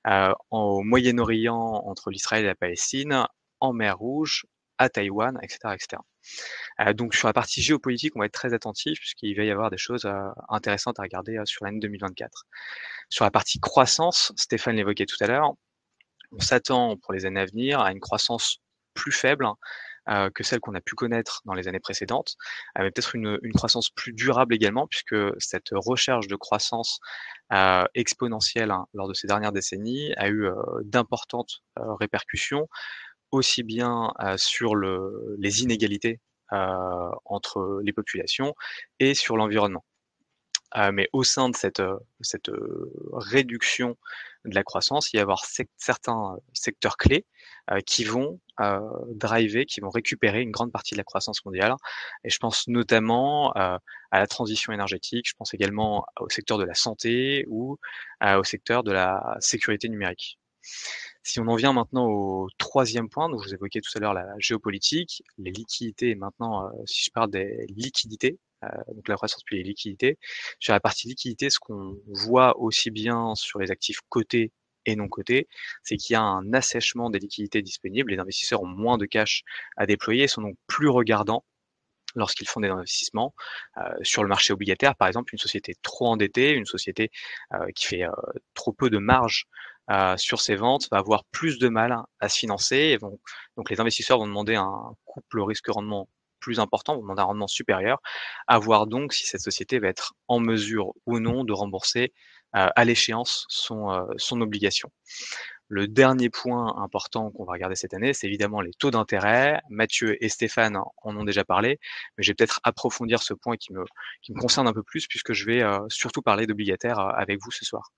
au Moyen-Orient entre l'Israël et la Palestine, en mer Rouge, à Taïwan, et cetera, et cetera. Donc sur la partie géopolitique, on va être très attentif puisqu'il va y avoir des choses intéressantes à regarder sur l'année 2024. Sur la partie croissance, Stéphane l'évoquait tout à l'heure, on s'attend pour les années à venir à une croissance plus faible que celle qu'on a pu connaître dans les années précédentes, mais peut-être une croissance plus durable également, puisque cette recherche de croissance exponentielle lors de ces dernières décennies a eu d'importantes répercussions, aussi bien sur les inégalités entre les populations et sur l'environnement. Mais au sein de cette réduction de la croissance, il va y avoir certains secteurs clés qui vont driver, qui vont récupérer une grande partie de la croissance mondiale. Et je pense notamment à la transition énergétique, je pense également au secteur de la santé ou au secteur de la sécurité numérique. Si on en vient maintenant au troisième point, donc je vous évoquais tout à l'heure la géopolitique, les liquidités, et maintenant, si je parle des liquidités, donc la croissance puis les liquidités. Sur la partie liquidité, ce qu'on voit aussi bien sur les actifs cotés et non cotés, c'est qu'il y a un assèchement des liquidités disponibles. Les investisseurs ont moins de cash à déployer et sont donc plus regardants lorsqu'ils font des investissements. Sur le marché obligataire, par exemple, une société trop endettée, une société qui fait trop peu de marge sur ses ventes va avoir plus de mal à se financer. Et donc les investisseurs vont demander un couple risque-rendement plus important, vont demander un rendement supérieur, à voir donc si cette société va être en mesure ou non de rembourser à l'échéance son obligation. Le dernier point important qu'on va regarder cette année, c'est évidemment les taux d'intérêt. Mathieu et Stéphane en ont déjà parlé, mais je vais peut-être approfondir ce point qui me concerne un peu plus, puisque je vais surtout parler d'obligataires avec vous ce soir.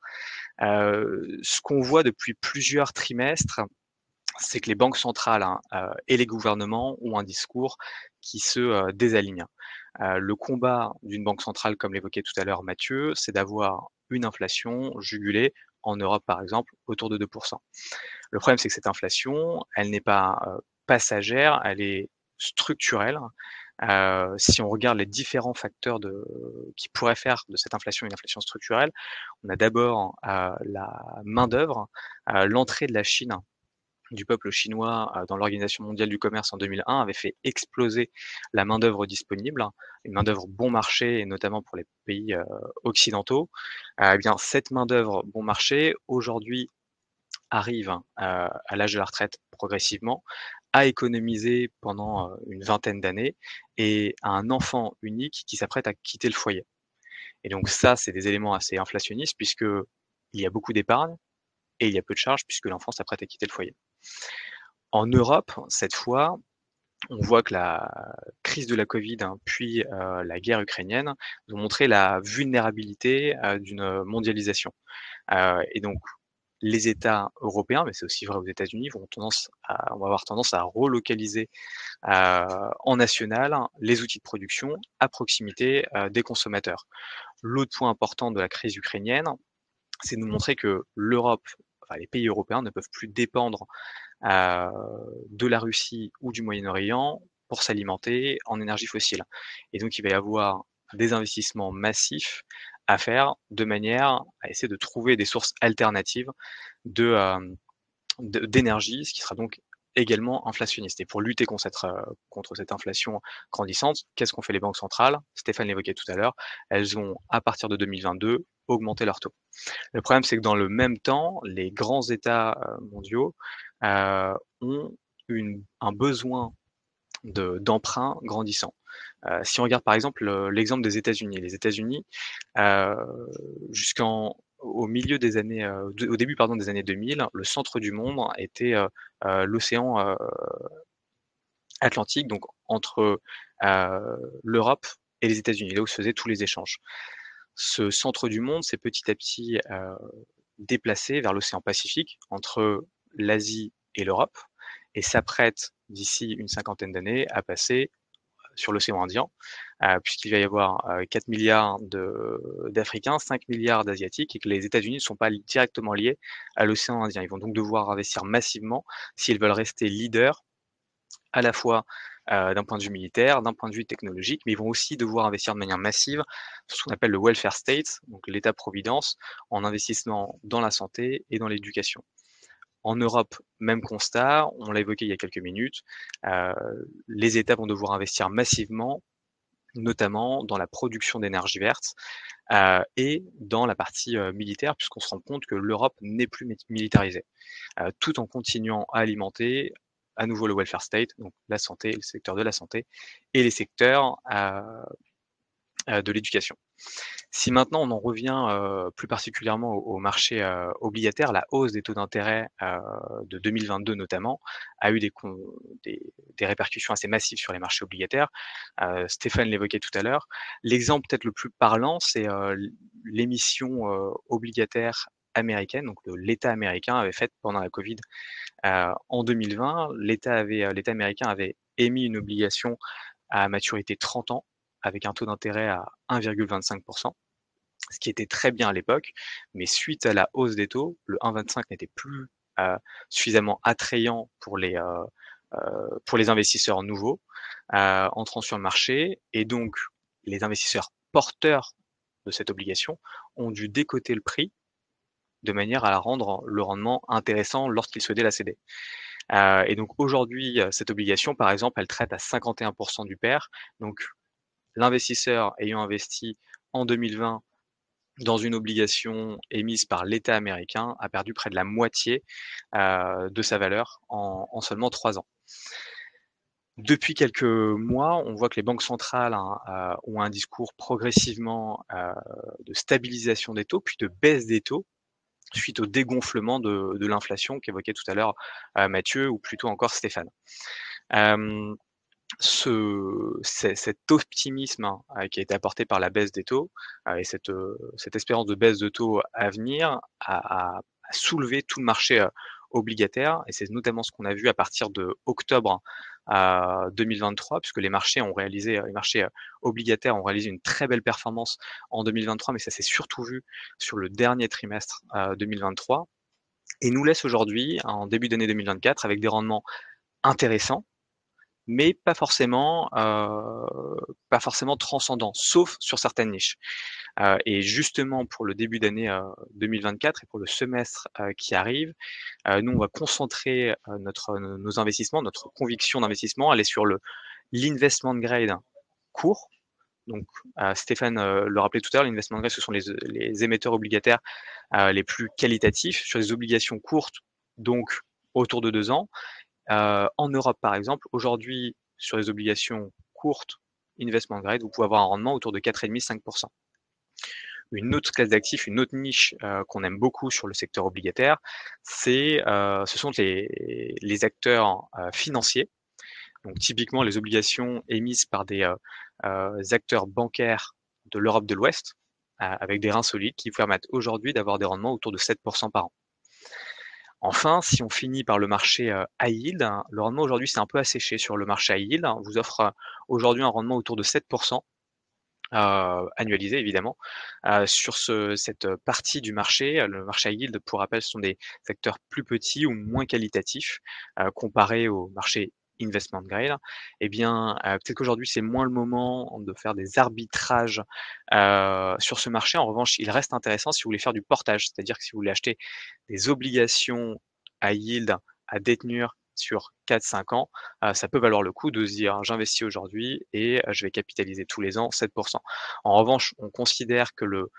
Ce qu'on voit depuis plusieurs trimestres, c'est que les banques centrales et les gouvernements ont un discours qui se désaligne. Le combat d'une banque centrale, comme l'évoquait tout à l'heure Mathieu, c'est d'avoir une inflation jugulée, en Europe par exemple, autour de 2%. Le problème, c'est que cette inflation, elle n'est pas passagère, elle est structurelle. Si on regarde les différents facteurs qui pourraient faire de cette inflation une inflation structurelle, on a d'abord la main-d'œuvre, l'entrée de la Chine, du peuple chinois dans l'Organisation mondiale du commerce en 2001 avait fait exploser la main-d'œuvre disponible, une main-d'œuvre bon marché, et notamment pour les pays occidentaux. Eh bien, cette main-d'œuvre bon marché, aujourd'hui, arrive à l'âge de la retraite progressivement, à économiser pendant une vingtaine d'années, et à un enfant unique qui s'apprête à quitter le foyer. Et donc ça, c'est des éléments assez inflationnistes, puisque il y a beaucoup d'épargne et il y a peu de charges, puisque l'enfant s'apprête à quitter le foyer. En Europe, cette fois, on voit que la crise de la Covid, puis la guerre ukrainienne ont montré la vulnérabilité d'une mondialisation. Et donc, les États européens, mais c'est aussi vrai aux États-Unis, on va avoir tendance à relocaliser en national les outils de production à proximité des consommateurs. L'autre point important de la crise ukrainienne, c'est de nous montrer que l'Europe, enfin les pays européens ne peuvent plus dépendre de la Russie ou du Moyen-Orient pour s'alimenter en énergie fossile. Et donc il va y avoir des investissements massifs à faire de manière à essayer de trouver des sources alternatives d'énergie, ce qui sera donc également inflationniste. Et pour lutter contre cette inflation grandissante, qu'est-ce qu'ont fait les banques centrales? Stéphane l'évoquait tout à l'heure, elles ont, à partir de 2022, augmenté leur taux. Le problème, c'est que dans le même temps, les grands États mondiaux ont un besoin d'emprunt grandissant. Si on regarde par exemple l'exemple des États-Unis, les États-Unis, au milieu des années, au début des années 2000, le centre du monde était l'océan Atlantique, donc entre l'Europe et les États-Unis, là où se faisaient tous les échanges. Ce centre du monde s'est petit à petit déplacé vers l'océan Pacifique, entre l'Asie et l'Europe, et s'apprête d'ici une cinquantaine d'années à passer sur l'océan Indien, puisqu'il va y avoir 4 milliards d'Africains, 5 milliards d'Asiatiques, et que les États-Unis ne sont pas directement liés à l'océan Indien. Ils vont donc devoir investir massivement s'ils veulent rester leaders à la fois d'un point de vue militaire, d'un point de vue technologique, mais ils vont aussi devoir investir de manière massive sur ce qu'on appelle le welfare state, donc l'État-providence, en investissement dans la santé et dans l'éducation. En Europe, même constat, on l'a évoqué il y a quelques minutes, les États vont devoir investir massivement, notamment dans la production d'énergie verte et dans la partie militaire, puisqu'on se rend compte que l'Europe n'est plus militarisée, tout en continuant à alimenter à nouveau le welfare state, donc la santé, le secteur de la santé, et les secteurs de l'éducation. Si maintenant on en revient plus particulièrement au marché obligataire, la hausse des taux d'intérêt de 2022 notamment a eu des répercussions assez massives sur les marchés obligataires. Stéphane l'évoquait tout à l'heure. L'exemple peut-être le plus parlant, c'est l'émission obligataire américaine, donc l'État américain avait fait pendant la Covid en 2020. L'État américain avait émis une obligation à maturité 30 ans avec un taux d'intérêt à 1,25%, ce qui était très bien à l'époque, mais suite à la hausse des taux, le 1,25 n'était plus suffisamment attrayant pour les investisseurs nouveaux entrant sur le marché, et donc les investisseurs porteurs de cette obligation ont dû décoter le prix de manière à la rendre le rendement intéressant lorsqu'ils souhaitaient la céder. Et donc aujourd'hui, cette obligation, par exemple, elle traite à 51% du pair. Donc l'investisseur ayant investi en 2020 dans une obligation émise par l'État américain a perdu près de la moitié de sa valeur en seulement 3 ans. Depuis quelques mois, on voit que les banques centrales ont un discours progressivement de stabilisation des taux, puis de baisse des taux, suite au dégonflement de l'inflation qu'évoquait tout à l'heure Mathieu, ou plutôt encore Stéphane. Cet optimisme qui a été apporté par la baisse des taux et cette espérance de baisse de taux à venir a soulevé tout le marché obligataire, et c'est notamment ce qu'on a vu à partir de octobre 2023, puisque les marchés obligataires ont réalisé une très belle performance en 2023, mais ça s'est surtout vu sur le dernier trimestre 2023, et nous laisse aujourd'hui, en début d'année 2024, avec des rendements intéressants, mais pas forcément transcendants, sauf sur certaines niches. Et justement, pour le début d'année 2024 et pour le semestre qui arrive, nous, on va concentrer nos investissements, notre conviction d'investissement, aller sur l'investment grade court. Donc, Stéphane le rappelait tout à l'heure, l'investment grade, ce sont les émetteurs obligataires les plus qualitatifs sur les obligations courtes, donc autour de 2 ans. En Europe, par exemple, aujourd'hui, sur les obligations courtes, investment grade, vous pouvez avoir un rendement autour de 4,5-5%. Une autre classe d'actifs, une autre niche qu'on aime beaucoup sur le secteur obligataire, ce sont les acteurs financiers. Donc typiquement les obligations émises par des acteurs bancaires de l'Europe de l'Ouest, avec des reins solides qui vous permettent aujourd'hui d'avoir des rendements autour de 7% par an. Enfin, si on finit par le marché high yield, le rendement aujourd'hui c'est un peu asséché sur le marché high yield. On vous offre aujourd'hui un rendement autour de 7%, annualisé évidemment, sur cette partie du marché. Le marché high yield, pour rappel, ce sont des secteurs plus petits ou moins qualitatifs comparés au marché investment grade. Eh bien, peut-être qu'aujourd'hui c'est moins le moment de faire des arbitrages sur ce marché. En revanche, il reste intéressant si vous voulez faire du portage, c'est-à-dire que si vous voulez acheter des obligations à yield à détenir sur 4-5 ans, ça peut valoir le coup de se dire j'investis aujourd'hui et je vais capitaliser tous les ans 7%. En revanche, on considère que le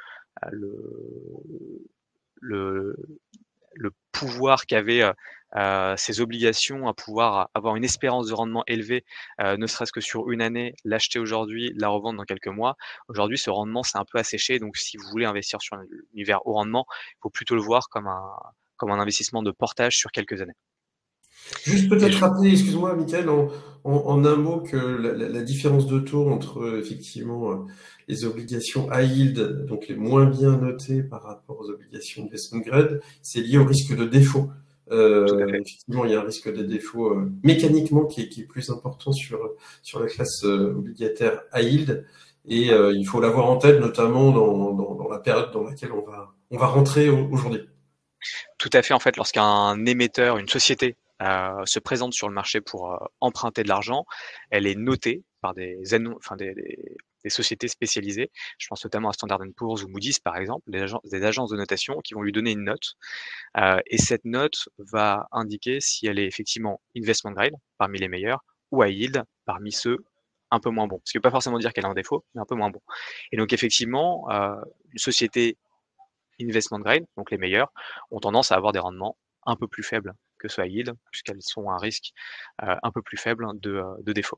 pouvoir qu'avaient ces obligations à pouvoir avoir une espérance de rendement élevée, ne serait-ce que sur une année, l'acheter aujourd'hui, la revendre dans quelques mois. Aujourd'hui, ce rendement, c'est un peu asséché. Donc, si vous voulez investir sur un univers haut rendement, il faut plutôt le voir comme un investissement de portage sur quelques années. Juste peut-être rappeler, excuse-moi Mickaël, en un mot, que la différence de taux entre effectivement les obligations high yield, donc les moins bien notées par rapport aux obligations investment grade, c'est lié au risque de défaut. Tout à fait. Effectivement, il y a un risque de défaut mécaniquement qui est plus important sur la classe obligataire high yield. Et il faut l'avoir en tête, notamment dans la période dans laquelle on va rentrer aujourd'hui. Tout à fait. En fait, lorsqu'un émetteur, une société, se présente sur le marché pour emprunter de l'argent, elle est notée par des sociétés spécialisées. Je pense notamment à Standard & Poor's ou Moody's, par exemple, des agences de notation qui vont lui donner une note. Et cette note va indiquer si elle est effectivement investment grade, parmi les meilleurs, ou high yield, parmi ceux un peu moins bons. Ce qui ne veut pas forcément dire qu'elle a un défaut, mais un peu moins bon. Et donc effectivement, une société investment grade, donc les meilleurs, ont tendance à avoir des rendements un peu plus faibles que ceux high yield, puisqu'elles sont à un risque un peu plus faible de défaut.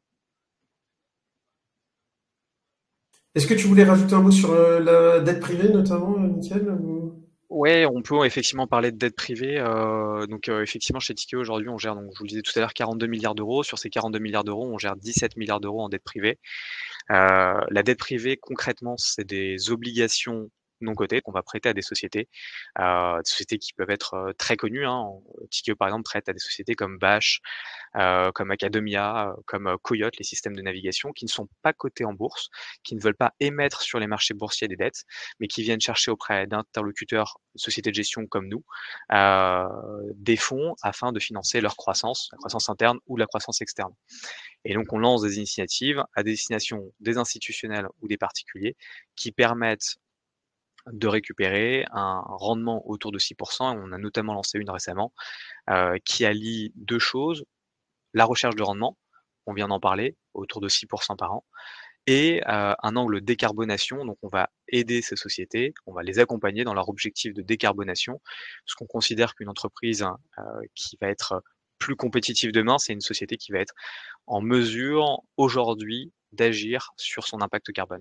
Est-ce que tu voulais rajouter un mot sur la dette privée, notamment, Mickaël, ou... Ouais, on peut effectivement parler de dette privée. Effectivement, chez Tikeo aujourd'hui, on gère, donc je vous le disais tout à l'heure, 42 milliards d'euros. Sur ces 42 milliards d'euros, on gère 17 milliards d'euros en dette privée. La dette privée, concrètement, c'est des obligations non cotées qu'on va prêter à des sociétés qui peuvent être très connues, hein. Tikeo, par exemple, prête à des sociétés comme Bash, comme Academia, comme Coyote, les systèmes de navigation, qui ne sont pas cotés en bourse, qui ne veulent pas émettre sur les marchés boursiers des dettes, mais qui viennent chercher auprès d'interlocuteurs, sociétés de gestion comme nous, des fonds afin de financer leur croissance, la croissance interne ou la croissance externe. Et donc, on lance des initiatives à destination des institutionnels ou des particuliers qui permettent de récupérer un rendement autour de 6%. On a notamment lancé une récemment qui allie deux choses: la recherche de rendement, on vient d'en parler, autour de 6% par an, et un angle décarbonation. Donc on va aider ces sociétés, on va les accompagner dans leur objectif de décarbonation, parce qu'on considère qu'une entreprise qui va être plus compétitive demain, c'est une société qui va être en mesure aujourd'hui d'agir sur son impact carbone.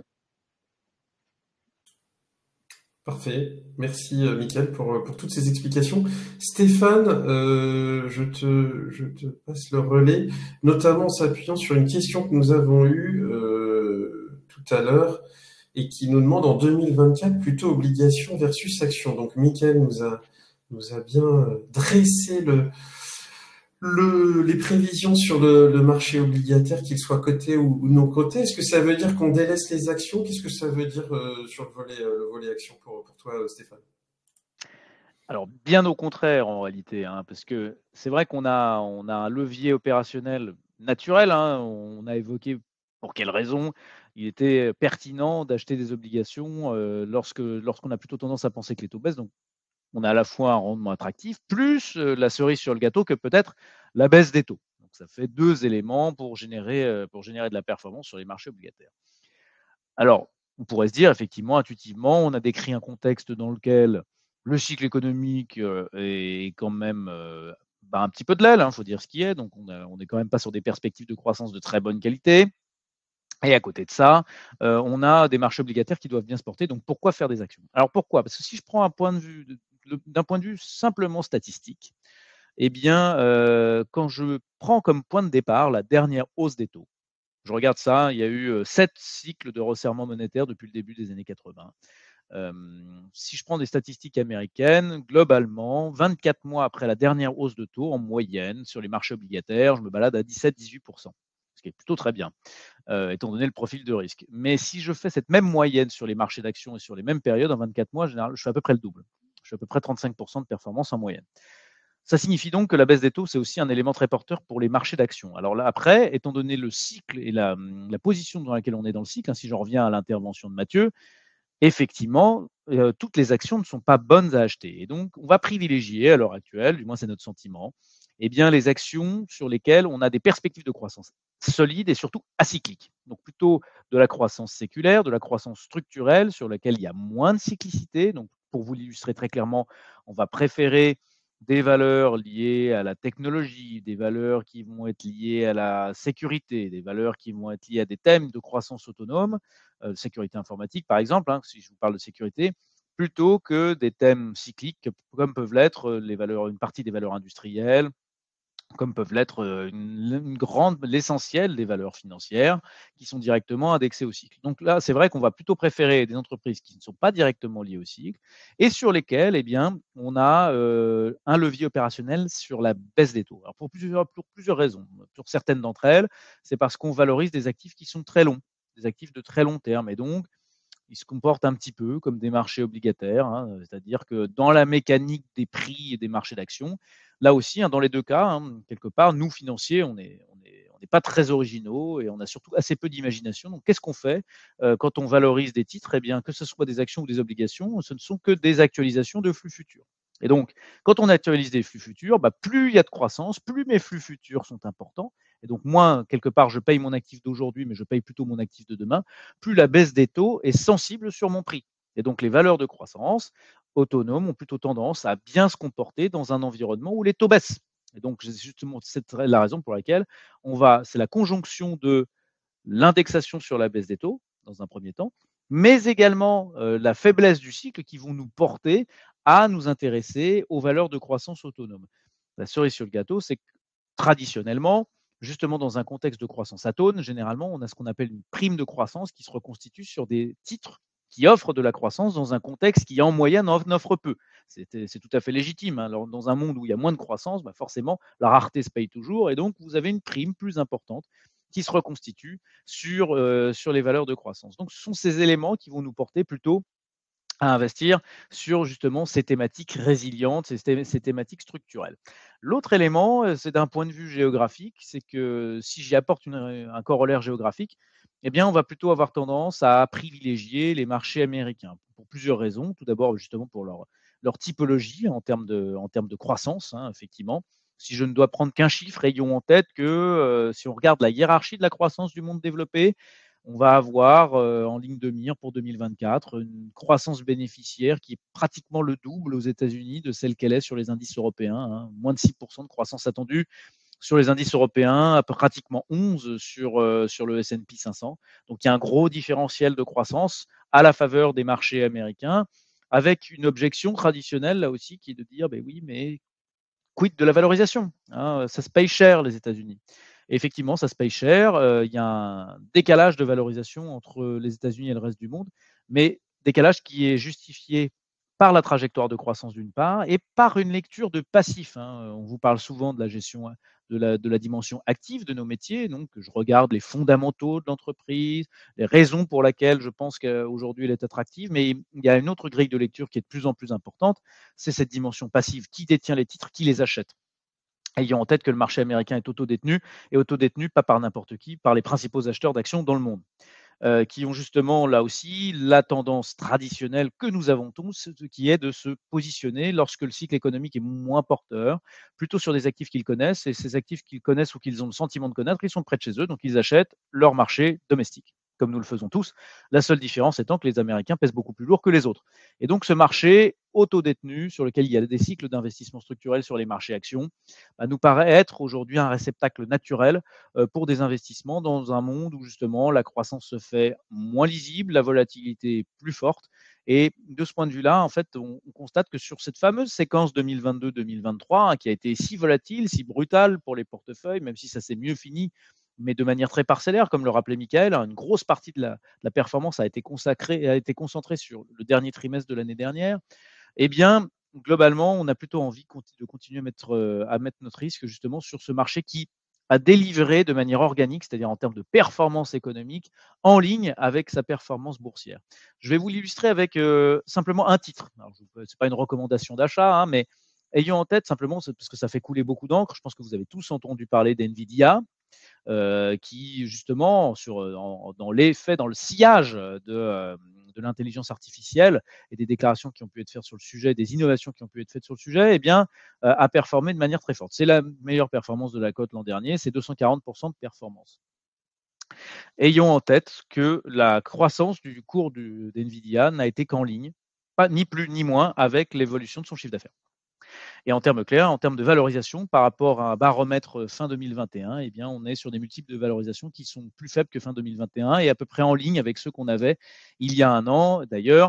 Parfait. Merci, Mickaël, pour toutes ces explications. Stéphane, je te passe le relais, notamment en s'appuyant sur une question que nous avons eue tout à l'heure et qui nous demande en 2024 plutôt obligation versus action. Donc, Mickaël nous a bien dressé les prévisions sur le marché obligataire, qu'il soit coté ou non coté. Est-ce que ça veut dire qu'on délaisse les actions? Qu'est-ce que ça veut dire sur le volet action pour toi, Stéphane? Alors, bien au contraire, en réalité, hein, parce que c'est vrai qu'on a un levier opérationnel naturel, hein. On a évoqué pour quelles raisons il était pertinent d'acheter des obligations lorsqu'on a plutôt tendance à penser que les taux baissent. Donc, on a à la fois un rendement attractif, plus la cerise sur le gâteau que peut-être la baisse des taux. Donc, ça fait deux éléments pour générer de la performance sur les marchés obligataires. Alors, on pourrait se dire, effectivement, intuitivement, on a décrit un contexte dans lequel le cycle économique est quand même un petit peu de l'aile, il faut dire ce qui est. Donc, on n'est quand même pas sur des perspectives de croissance de très bonne qualité. Et à côté de ça, on a des marchés obligataires qui doivent bien se porter. Donc, pourquoi faire des actions? Alors, pourquoi? Parce que si je prends d'un point de vue simplement statistique, eh bien, quand je prends comme point de départ la dernière hausse des taux, je regarde ça, il y a eu 7 cycles de resserrement monétaire depuis le début des années 80. Si je prends des statistiques américaines, globalement, 24 mois après la dernière hausse de taux, en moyenne, sur les marchés obligataires, je me balade à 17-18%, ce qui est plutôt très bien, étant donné le profil de risque. Mais si je fais cette même moyenne sur les marchés d'actions et sur les mêmes périodes, en 24 mois, en général, je fais à peu près le double. Je fais à peu près 35% de performance en moyenne. Ça signifie donc que la baisse des taux, c'est aussi un élément très porteur pour les marchés d'actions. Alors là, après, étant donné le cycle et la position dans laquelle on est dans le cycle, si j'en reviens à l'intervention de Mathieu, effectivement, toutes les actions ne sont pas bonnes à acheter. Et donc, on va privilégier à l'heure actuelle, du moins c'est notre sentiment, les actions sur lesquelles on a des perspectives de croissance solides et surtout acycliques. Donc plutôt de la croissance séculaire, de la croissance structurelle sur laquelle il y a moins de cyclicité. Donc pour vous l'illustrer très clairement, on va préférer des valeurs liées à la technologie, des valeurs qui vont être liées à la sécurité, des valeurs qui vont être liées à des thèmes de croissance autonome, sécurité informatique par exemple, si je vous parle de sécurité, plutôt que des thèmes cycliques comme peuvent l'être une partie des valeurs industrielles, comme peuvent l'être l'essentiel des valeurs financières qui sont directement indexées au cycle. Donc là, c'est vrai qu'on va plutôt préférer des entreprises qui ne sont pas directement liées au cycle et sur lesquelles, eh bien, on a un levier opérationnel sur la baisse des taux. Alors pour plusieurs raisons. Pour certaines d'entre elles, c'est parce qu'on valorise des actifs qui sont très longs, des actifs de très long terme, et donc ils se comportent un petit peu comme des marchés obligataires, hein, c'est-à-dire que dans la mécanique des prix et des marchés d'actions, là aussi, hein, dans les deux cas, hein, quelque part, nous, financiers, on n'est pas très originaux et on a surtout assez peu d'imagination. Donc, qu'est-ce qu'on fait quand on valorise des titres? Eh bien, que ce soit des actions ou des obligations, ce ne sont que des actualisations de flux futurs. Et donc, quand on actualise des flux futurs, plus il y a de croissance, plus mes flux futurs sont importants. Et donc, moins, quelque part, je paye mon actif d'aujourd'hui, mais je paye plutôt mon actif de demain, plus la baisse des taux est sensible sur mon prix. Et donc, les valeurs de croissance autonomes ont plutôt tendance à bien se comporter dans un environnement où les taux baissent. Et donc, justement, c'est la raison pour laquelle c'est la conjonction de l'indexation sur la baisse des taux, dans un premier temps, mais également la faiblesse du cycle qui vont nous porter à nous intéresser aux valeurs de croissance autonomes. La cerise sur le gâteau, c'est que traditionnellement, justement dans un contexte de croissance atone, généralement, on a ce qu'on appelle une prime de croissance qui se reconstitue sur des titres qui offrent de la croissance dans un contexte qui, en moyenne, en offre peu. C'est tout à fait légitime. Hein. Alors, dans un monde où il y a moins de croissance, forcément, la rareté se paye toujours, et donc vous avez une prime plus importante qui se reconstitue sur les valeurs de croissance. Donc, ce sont ces éléments qui vont nous porter plutôt à investir sur justement ces thématiques résilientes, ces thématiques structurelles. L'autre élément, c'est d'un point de vue géographique, c'est que si j'y apporte un corollaire géographique, eh bien, on va plutôt avoir tendance à privilégier les marchés américains pour plusieurs raisons. Tout d'abord, justement, pour leur typologie en termes de croissance, hein, effectivement. Si je ne dois prendre qu'un chiffre, ayons en tête que si on regarde la hiérarchie de la croissance du monde développé, on va avoir en ligne de mire pour 2024 une croissance bénéficiaire qui est pratiquement le double aux États-Unis de celle qu'elle est sur les indices européens. Hein. Moins de 6% de croissance attendue sur les indices européens, pratiquement 11% sur le S&P 500. Donc il y a un gros différentiel de croissance à la faveur des marchés américains, avec une objection traditionnelle là aussi qui est de dire oui, mais quid de la valorisation, hein, ça se paye cher les États-Unis. Et effectivement, ça se paye cher. Il y a un décalage de valorisation entre les États-Unis et le reste du monde, mais décalage qui est justifié par la trajectoire de croissance d'une part et par une lecture de passif. Hein. On vous parle souvent de la gestion de la dimension active de nos métiers. Donc, je regarde les fondamentaux de l'entreprise, les raisons pour lesquelles je pense qu'aujourd'hui elle est attractive, mais il y a une autre grille de lecture qui est de plus en plus importante, c'est cette dimension passive. Qui détient les titres, qui les achète? Ayant en tête que le marché américain est autodétenu, et autodétenu pas par n'importe qui, par les principaux acheteurs d'actions dans le monde, qui ont justement là aussi la tendance traditionnelle que nous avons tous, qui est de se positionner lorsque le cycle économique est moins porteur, plutôt sur des actifs qu'ils connaissent, et ces actifs qu'ils connaissent ou qu'ils ont le sentiment de connaître, ils sont près de chez eux, donc ils achètent leur marché domestique, comme nous le faisons tous. La seule différence étant que les Américains pèsent beaucoup plus lourd que les autres. Et donc ce marché autodétenu, sur lequel il y a des cycles d'investissement structurel sur les marchés actions, nous paraît être aujourd'hui un réceptacle naturel pour des investissements dans un monde où justement la croissance se fait moins lisible, la volatilité est plus forte. Et de ce point de vue-là, en fait, on constate que sur cette fameuse séquence 2022-2023, hein, qui a été si volatile, si brutale pour les portefeuilles, même si ça s'est mieux fini, mais de manière très parcellaire, comme le rappelait Michael, une grosse partie de la performance a été concentrée sur le dernier trimestre de l'année dernière. Eh bien, globalement, on a plutôt envie de continuer à mettre notre risque justement sur ce marché qui a délivré de manière organique, c'est-à-dire en termes de performance économique, en ligne avec sa performance boursière. Je vais vous l'illustrer avec simplement un titre. Ce n'est pas une recommandation d'achat, hein, mais ayons en tête simplement, parce que ça fait couler beaucoup d'encre, je pense que vous avez tous entendu parler d'NVIDIA, qui justement, dans le sillage de l'intelligence artificielle et des déclarations qui ont pu être faites sur le sujet, des innovations qui ont pu être faites sur le sujet, a performé de manière très forte. C'est la meilleure performance de la cote l'an dernier, c'est 240% de performance. Ayons en tête que la croissance du cours d'NVIDIA n'a été qu'en ligne, pas ni plus ni moins, avec l'évolution de son chiffre d'affaires. Et en termes clairs, en termes de valorisation, par rapport à un baromètre fin 2021, eh bien, on est sur des multiples de valorisation qui sont plus faibles que fin 2021 et à peu près en ligne avec ceux qu'on avait il y a un an. D'ailleurs,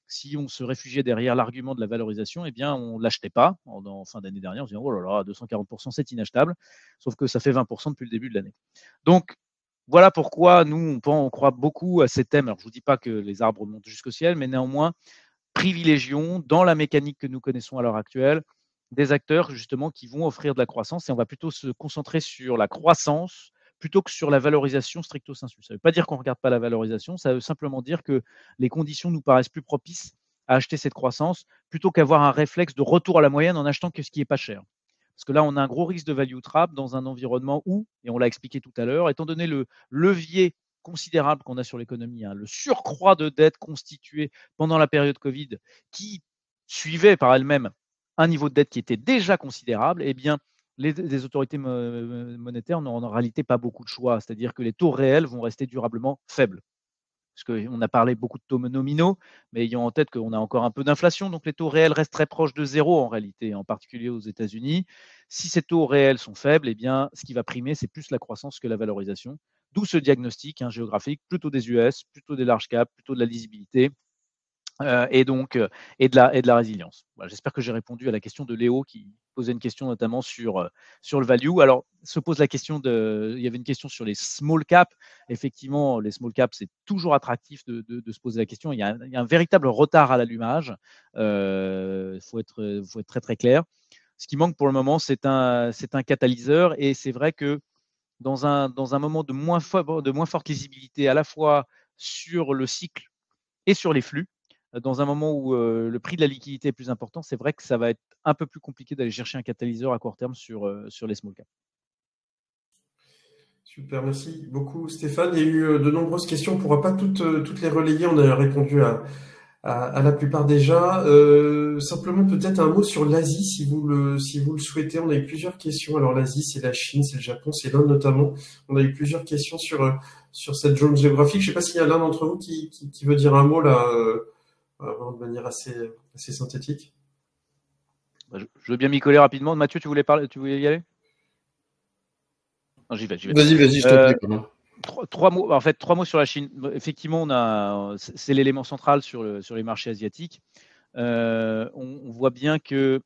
si on se réfugiait derrière l'argument de la valorisation, eh bien, on ne l'achetait pas en fin d'année dernière. On se disait, oh là là, 240%, c'est inachetable. Sauf que ça fait 20% depuis le début de l'année. Donc, voilà pourquoi nous, on croit beaucoup à ces thèmes. Alors, je ne vous dis pas que les arbres montent jusqu'au ciel, mais néanmoins, privilégions, dans la mécanique que nous connaissons à l'heure actuelle, des acteurs justement qui vont offrir de la croissance, et on va plutôt se concentrer sur la croissance plutôt que sur la valorisation stricto sensu. Ça ne veut pas dire qu'on ne regarde pas la valorisation, ça veut simplement dire que les conditions nous paraissent plus propices à acheter cette croissance plutôt qu'avoir un réflexe de retour à la moyenne en achetant que ce qui n'est pas cher. Parce que là, on a un gros risque de value trap dans un environnement où, et on l'a expliqué tout à l'heure, étant donné le levier considérable qu'on a sur l'économie, le surcroît de dette constitué pendant la période Covid, qui suivait par elle-même un niveau de dette qui était déjà considérable, eh bien, les autorités monétaires n'ont en réalité pas beaucoup de choix. C'est-à-dire que les taux réels vont rester durablement faibles. Parce qu'on a parlé beaucoup de taux nominaux, mais ayant en tête qu'on a encore un peu d'inflation, donc les taux réels restent très proches de zéro en réalité, en particulier aux États-Unis. Si ces taux réels sont faibles, eh bien, ce qui va primer, c'est plus la croissance que la valorisation. D'où ce diagnostic géographique, plutôt des US, plutôt des large caps, plutôt de la lisibilité. Et de la résilience. Voilà, j'espère que j'ai répondu à la question de Léo qui posait une question notamment sur le value. Alors, se pose la question il y avait une question sur les small caps. Effectivement, les small caps, c'est toujours attractif de se poser la question. Il y a un véritable retard à l'allumage. Faut être très très clair. Ce qui manque pour le moment, c'est un catalyseur, et c'est vrai que dans un moment de moins forte lisibilité à la fois sur le cycle et sur les flux, dans un moment où le prix de la liquidité est plus important, c'est vrai que ça va être un peu plus compliqué d'aller chercher un catalyseur à court terme sur les small caps. Super, merci beaucoup Stéphane. Il y a eu de nombreuses questions, on ne pourra pas toutes les relayer, on a répondu à la plupart déjà. Simplement peut-être un mot sur l'Asie si vous le souhaitez. On a eu plusieurs questions. Alors l'Asie, c'est la Chine, c'est le Japon, c'est l'Inde notamment. On a eu plusieurs questions sur cette zone géographique. Je ne sais pas s'il y a l'un d'entre vous qui veut dire un mot là, de manière assez synthétique. Je veux bien m'y coller rapidement. Mathieu, tu voulais y aller? Non, j'y vais. Vas-y, je t'en prie. Trois mots sur la Chine. Effectivement, c'est l'élément central sur les marchés asiatiques. On voit bien que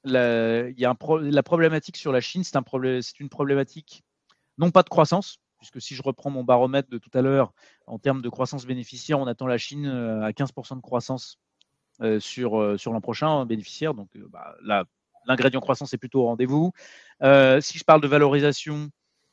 la problématique sur la Chine, c'est une problématique non pas de croissance, puisque si je reprends mon baromètre de tout à l'heure, en termes de croissance bénéficiaire, on attend la Chine à 15% de croissance sur l'an prochain bénéficiaire. Donc là, l'ingrédient croissance est plutôt au rendez-vous. Si je parle de valorisation,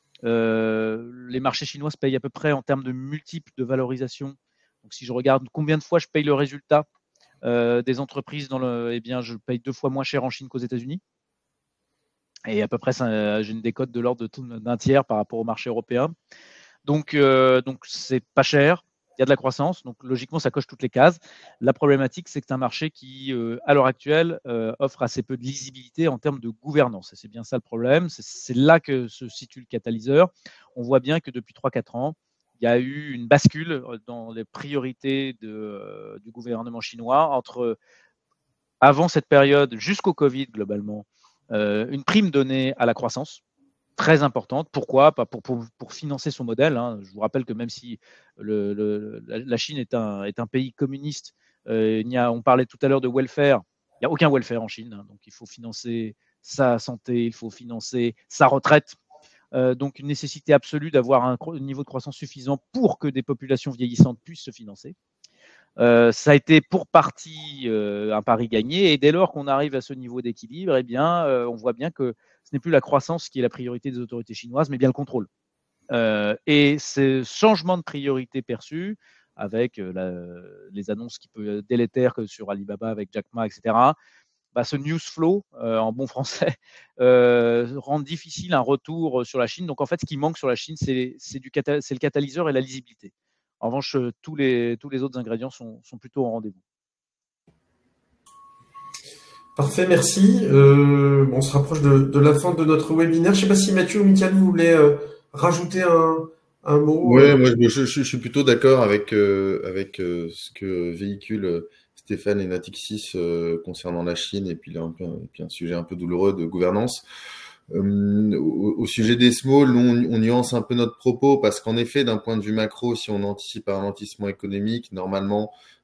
les marchés chinois se payent à peu près en termes de multiples de valorisation. Donc si je regarde combien de fois je paye le résultat des entreprises eh bien, je paye 2 fois moins cher en Chine qu'aux États-Unis. Et à peu près, j'ai une décote de l'ordre d'un tiers par rapport au marché européen. Donc c'est pas cher. Il y a de la croissance, donc logiquement, ça coche toutes les cases. La problématique, c'est que c'est un marché qui, à l'heure actuelle, offre assez peu de lisibilité en termes de gouvernance. Et c'est bien ça le problème. C'est là que se situe le catalyseur. On voit bien que depuis 3-4 ans, il y a eu une bascule dans les priorités du gouvernement chinois entre, avant cette période, jusqu'au Covid globalement, une prime donnée à la croissance, très importante. Pourquoi? Pour financer son modèle. Je vous rappelle que même si la Chine est un pays communiste, on parlait tout à l'heure de welfare, il n'y a aucun welfare en Chine. Donc il faut financer sa santé, il faut financer sa retraite. Donc une nécessité absolue d'avoir un niveau de croissance suffisant pour que des populations vieillissantes puissent se financer. Ça a été pour partie un pari gagné, et dès lors qu'on arrive à ce niveau d'équilibre, eh bien, on voit bien que ce n'est plus la croissance qui est la priorité des autorités chinoises, mais bien le contrôle. Et ce changement de priorité perçu, avec les annonces qui peuvent être délétères que sur Alibaba avec Jack Ma, etc., ce news flow, en bon français, rend difficile un retour sur la Chine. Donc en fait, ce qui manque sur la Chine, c'est le catalyseur et la lisibilité. En revanche, tous les autres ingrédients sont plutôt au rendez-vous. Parfait, merci. On se rapproche de la fin de notre webinaire. Je ne sais pas si Mathieu ou Mickaël, vous voulez rajouter un mot. Oui, moi je suis plutôt d'accord avec ce que véhicule Stéphane et Natixis concernant la Chine, et puis là un sujet un peu douloureux de gouvernance. Au sujet des small, on nuance un peu notre propos, parce qu'en effet, d'un point de vue macro, si on anticipe un ralentissement économique, normalement,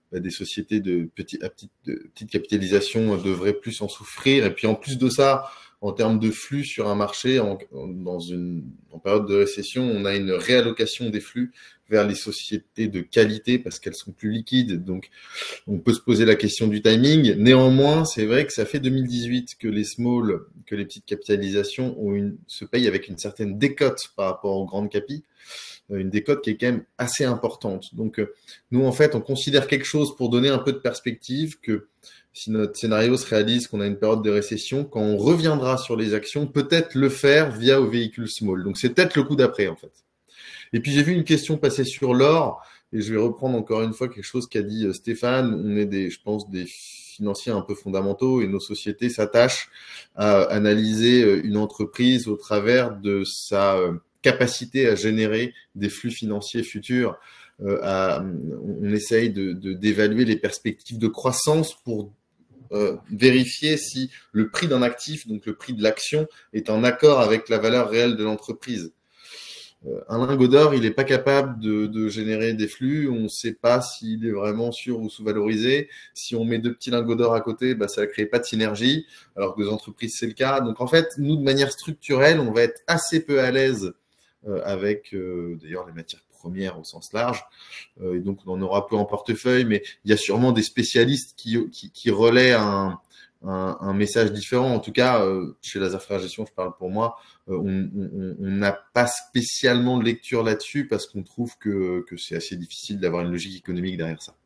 des sociétés de petite capitalisation devraient plus en souffrir. Et puis en plus de ça, en termes de flux sur un marché, en période de récession, on a une réallocation des flux vers les sociétés de qualité parce qu'elles sont plus liquides. Donc, on peut se poser la question du timing. Néanmoins, c'est vrai que ça fait 2018 que les petites capitalisations se payent avec une certaine décote par rapport aux grandes capis. Une décote qui est quand même assez importante. Donc, nous, en fait, on considère quelque chose pour donner un peu de perspective que si notre scénario se réalise, qu'on a une période de récession, quand on reviendra sur les actions, peut-être le faire via au véhicule small. Donc, c'est peut-être le coup d'après, en fait. Et puis, j'ai vu une question passer sur l'or, et je vais reprendre encore une fois quelque chose qu'a dit Stéphane. On est je pense, des financiers un peu fondamentaux, et nos sociétés s'attachent à analyser une entreprise au travers de sa capacité à générer des flux financiers futurs. On essaye d'évaluer les perspectives de croissance pour vérifier si le prix d'un actif, donc le prix de l'action, est en accord avec la valeur réelle de l'entreprise. Un lingot d'or, il n'est pas capable de générer des flux. On ne sait pas s'il est vraiment sur ou sous-valorisé. Si on met 2 petits lingots d'or à côté, ça ne crée pas de synergie, alors que les entreprises, c'est le cas. Donc, en fait, nous, de manière structurelle, on va être assez peu à l'aise avec, d'ailleurs, les matières premières au sens large. Et donc, on en aura peu en portefeuille, mais il y a sûrement des spécialistes qui relaient un message différent. En tout cas, chez Lazare Frères Gestion, je parle pour moi, on n'a pas spécialement de lecture là-dessus parce qu'on trouve que c'est assez difficile d'avoir une logique économique derrière ça.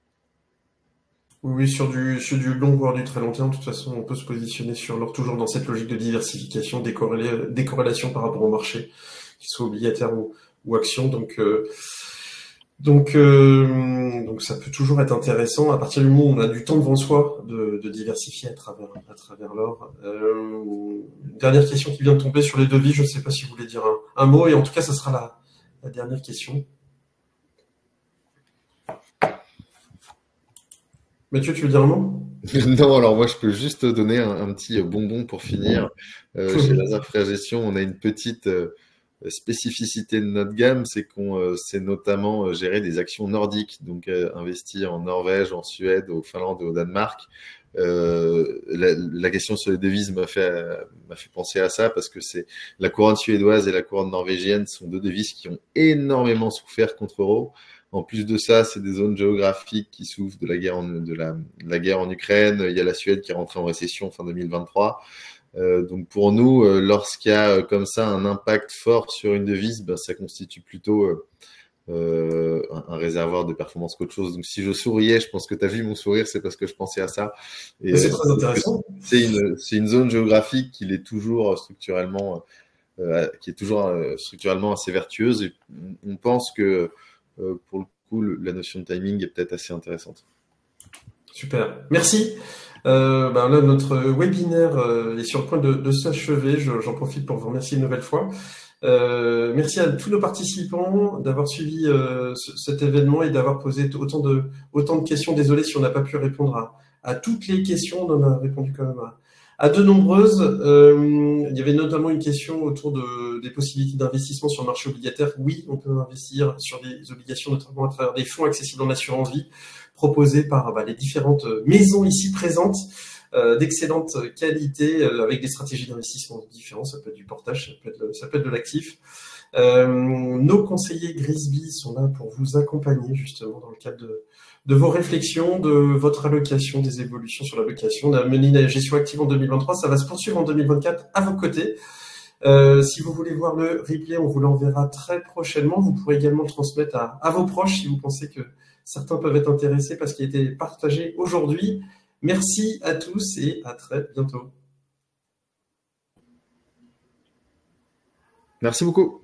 Oui, sur du long voire du très long terme, de toute façon, on peut se positionner sur l'or toujours dans cette logique de diversification, décorrélation par rapport au marché, qu'il soit obligataire ou action. Donc ça peut toujours être intéressant à partir du moment où on a du temps devant soi de diversifier à travers l'or. Une dernière question qui vient de tomber sur les devis. Je ne sais pas si vous voulez dire un mot, et en tout cas, ça sera la dernière question. Mathieu, tu veux dire un mot? Non, alors moi je peux juste donner un petit bonbon pour finir. Chez Lazare Frères Gestion, on a une petite spécificité de notre gamme, c'est qu'on sait notamment gérer des actions nordiques, donc investir en Norvège, en Suède, au Finlande et au Danemark. La question sur les devises m'a fait penser à ça parce que c'est la couronne suédoise et la couronne norvégienne sont 2 devises qui ont énormément souffert contre euro. En plus de ça, c'est des zones géographiques qui souffrent de la guerre en Ukraine. Il y a la Suède qui est rentrée en récession fin 2023. Donc pour nous, lorsqu'il y a comme ça un impact fort sur une devise, ça constitue plutôt un réservoir de performance qu'autre chose. Donc si je souriais, je pense que tu as vu mon sourire, c'est parce que je pensais à ça. Et c'est très intéressant. C'est une zone géographique qui est toujours structurellement assez vertueuse. Et on pense que pour le coup, la notion de timing est peut-être assez intéressante. Super, merci. Là, notre webinaire est sur le point de s'achever. J'en profite pour vous remercier une nouvelle fois. Merci à tous nos participants d'avoir suivi cet événement et d'avoir posé autant de questions. Désolé si on n'a pas pu répondre à toutes les questions. On en a répondu quand même à de nombreuses. Il y avait notamment une question autour des possibilités d'investissement sur le marché obligataire. Oui, on peut investir sur des obligations, notamment à travers des fonds accessibles en assurance vie, proposés par les différentes maisons ici présentes, d'excellente qualité, avec des stratégies d'investissement différentes. Ça peut être du portage, ça peut être de l'actif. Nos conseillers Grisby sont là pour vous accompagner justement dans le cadre de vos réflexions, de votre allocation, des évolutions sur l'allocation. On a mené la gestion active en 2023, ça va se poursuivre en 2024 à vos côtés. Si vous voulez voir le replay, on vous l'enverra très prochainement. Vous pourrez également le transmettre à vos proches si vous pensez que certains peuvent être intéressés par ce qui a été partagé aujourd'hui. Merci à tous et à très bientôt. Merci beaucoup.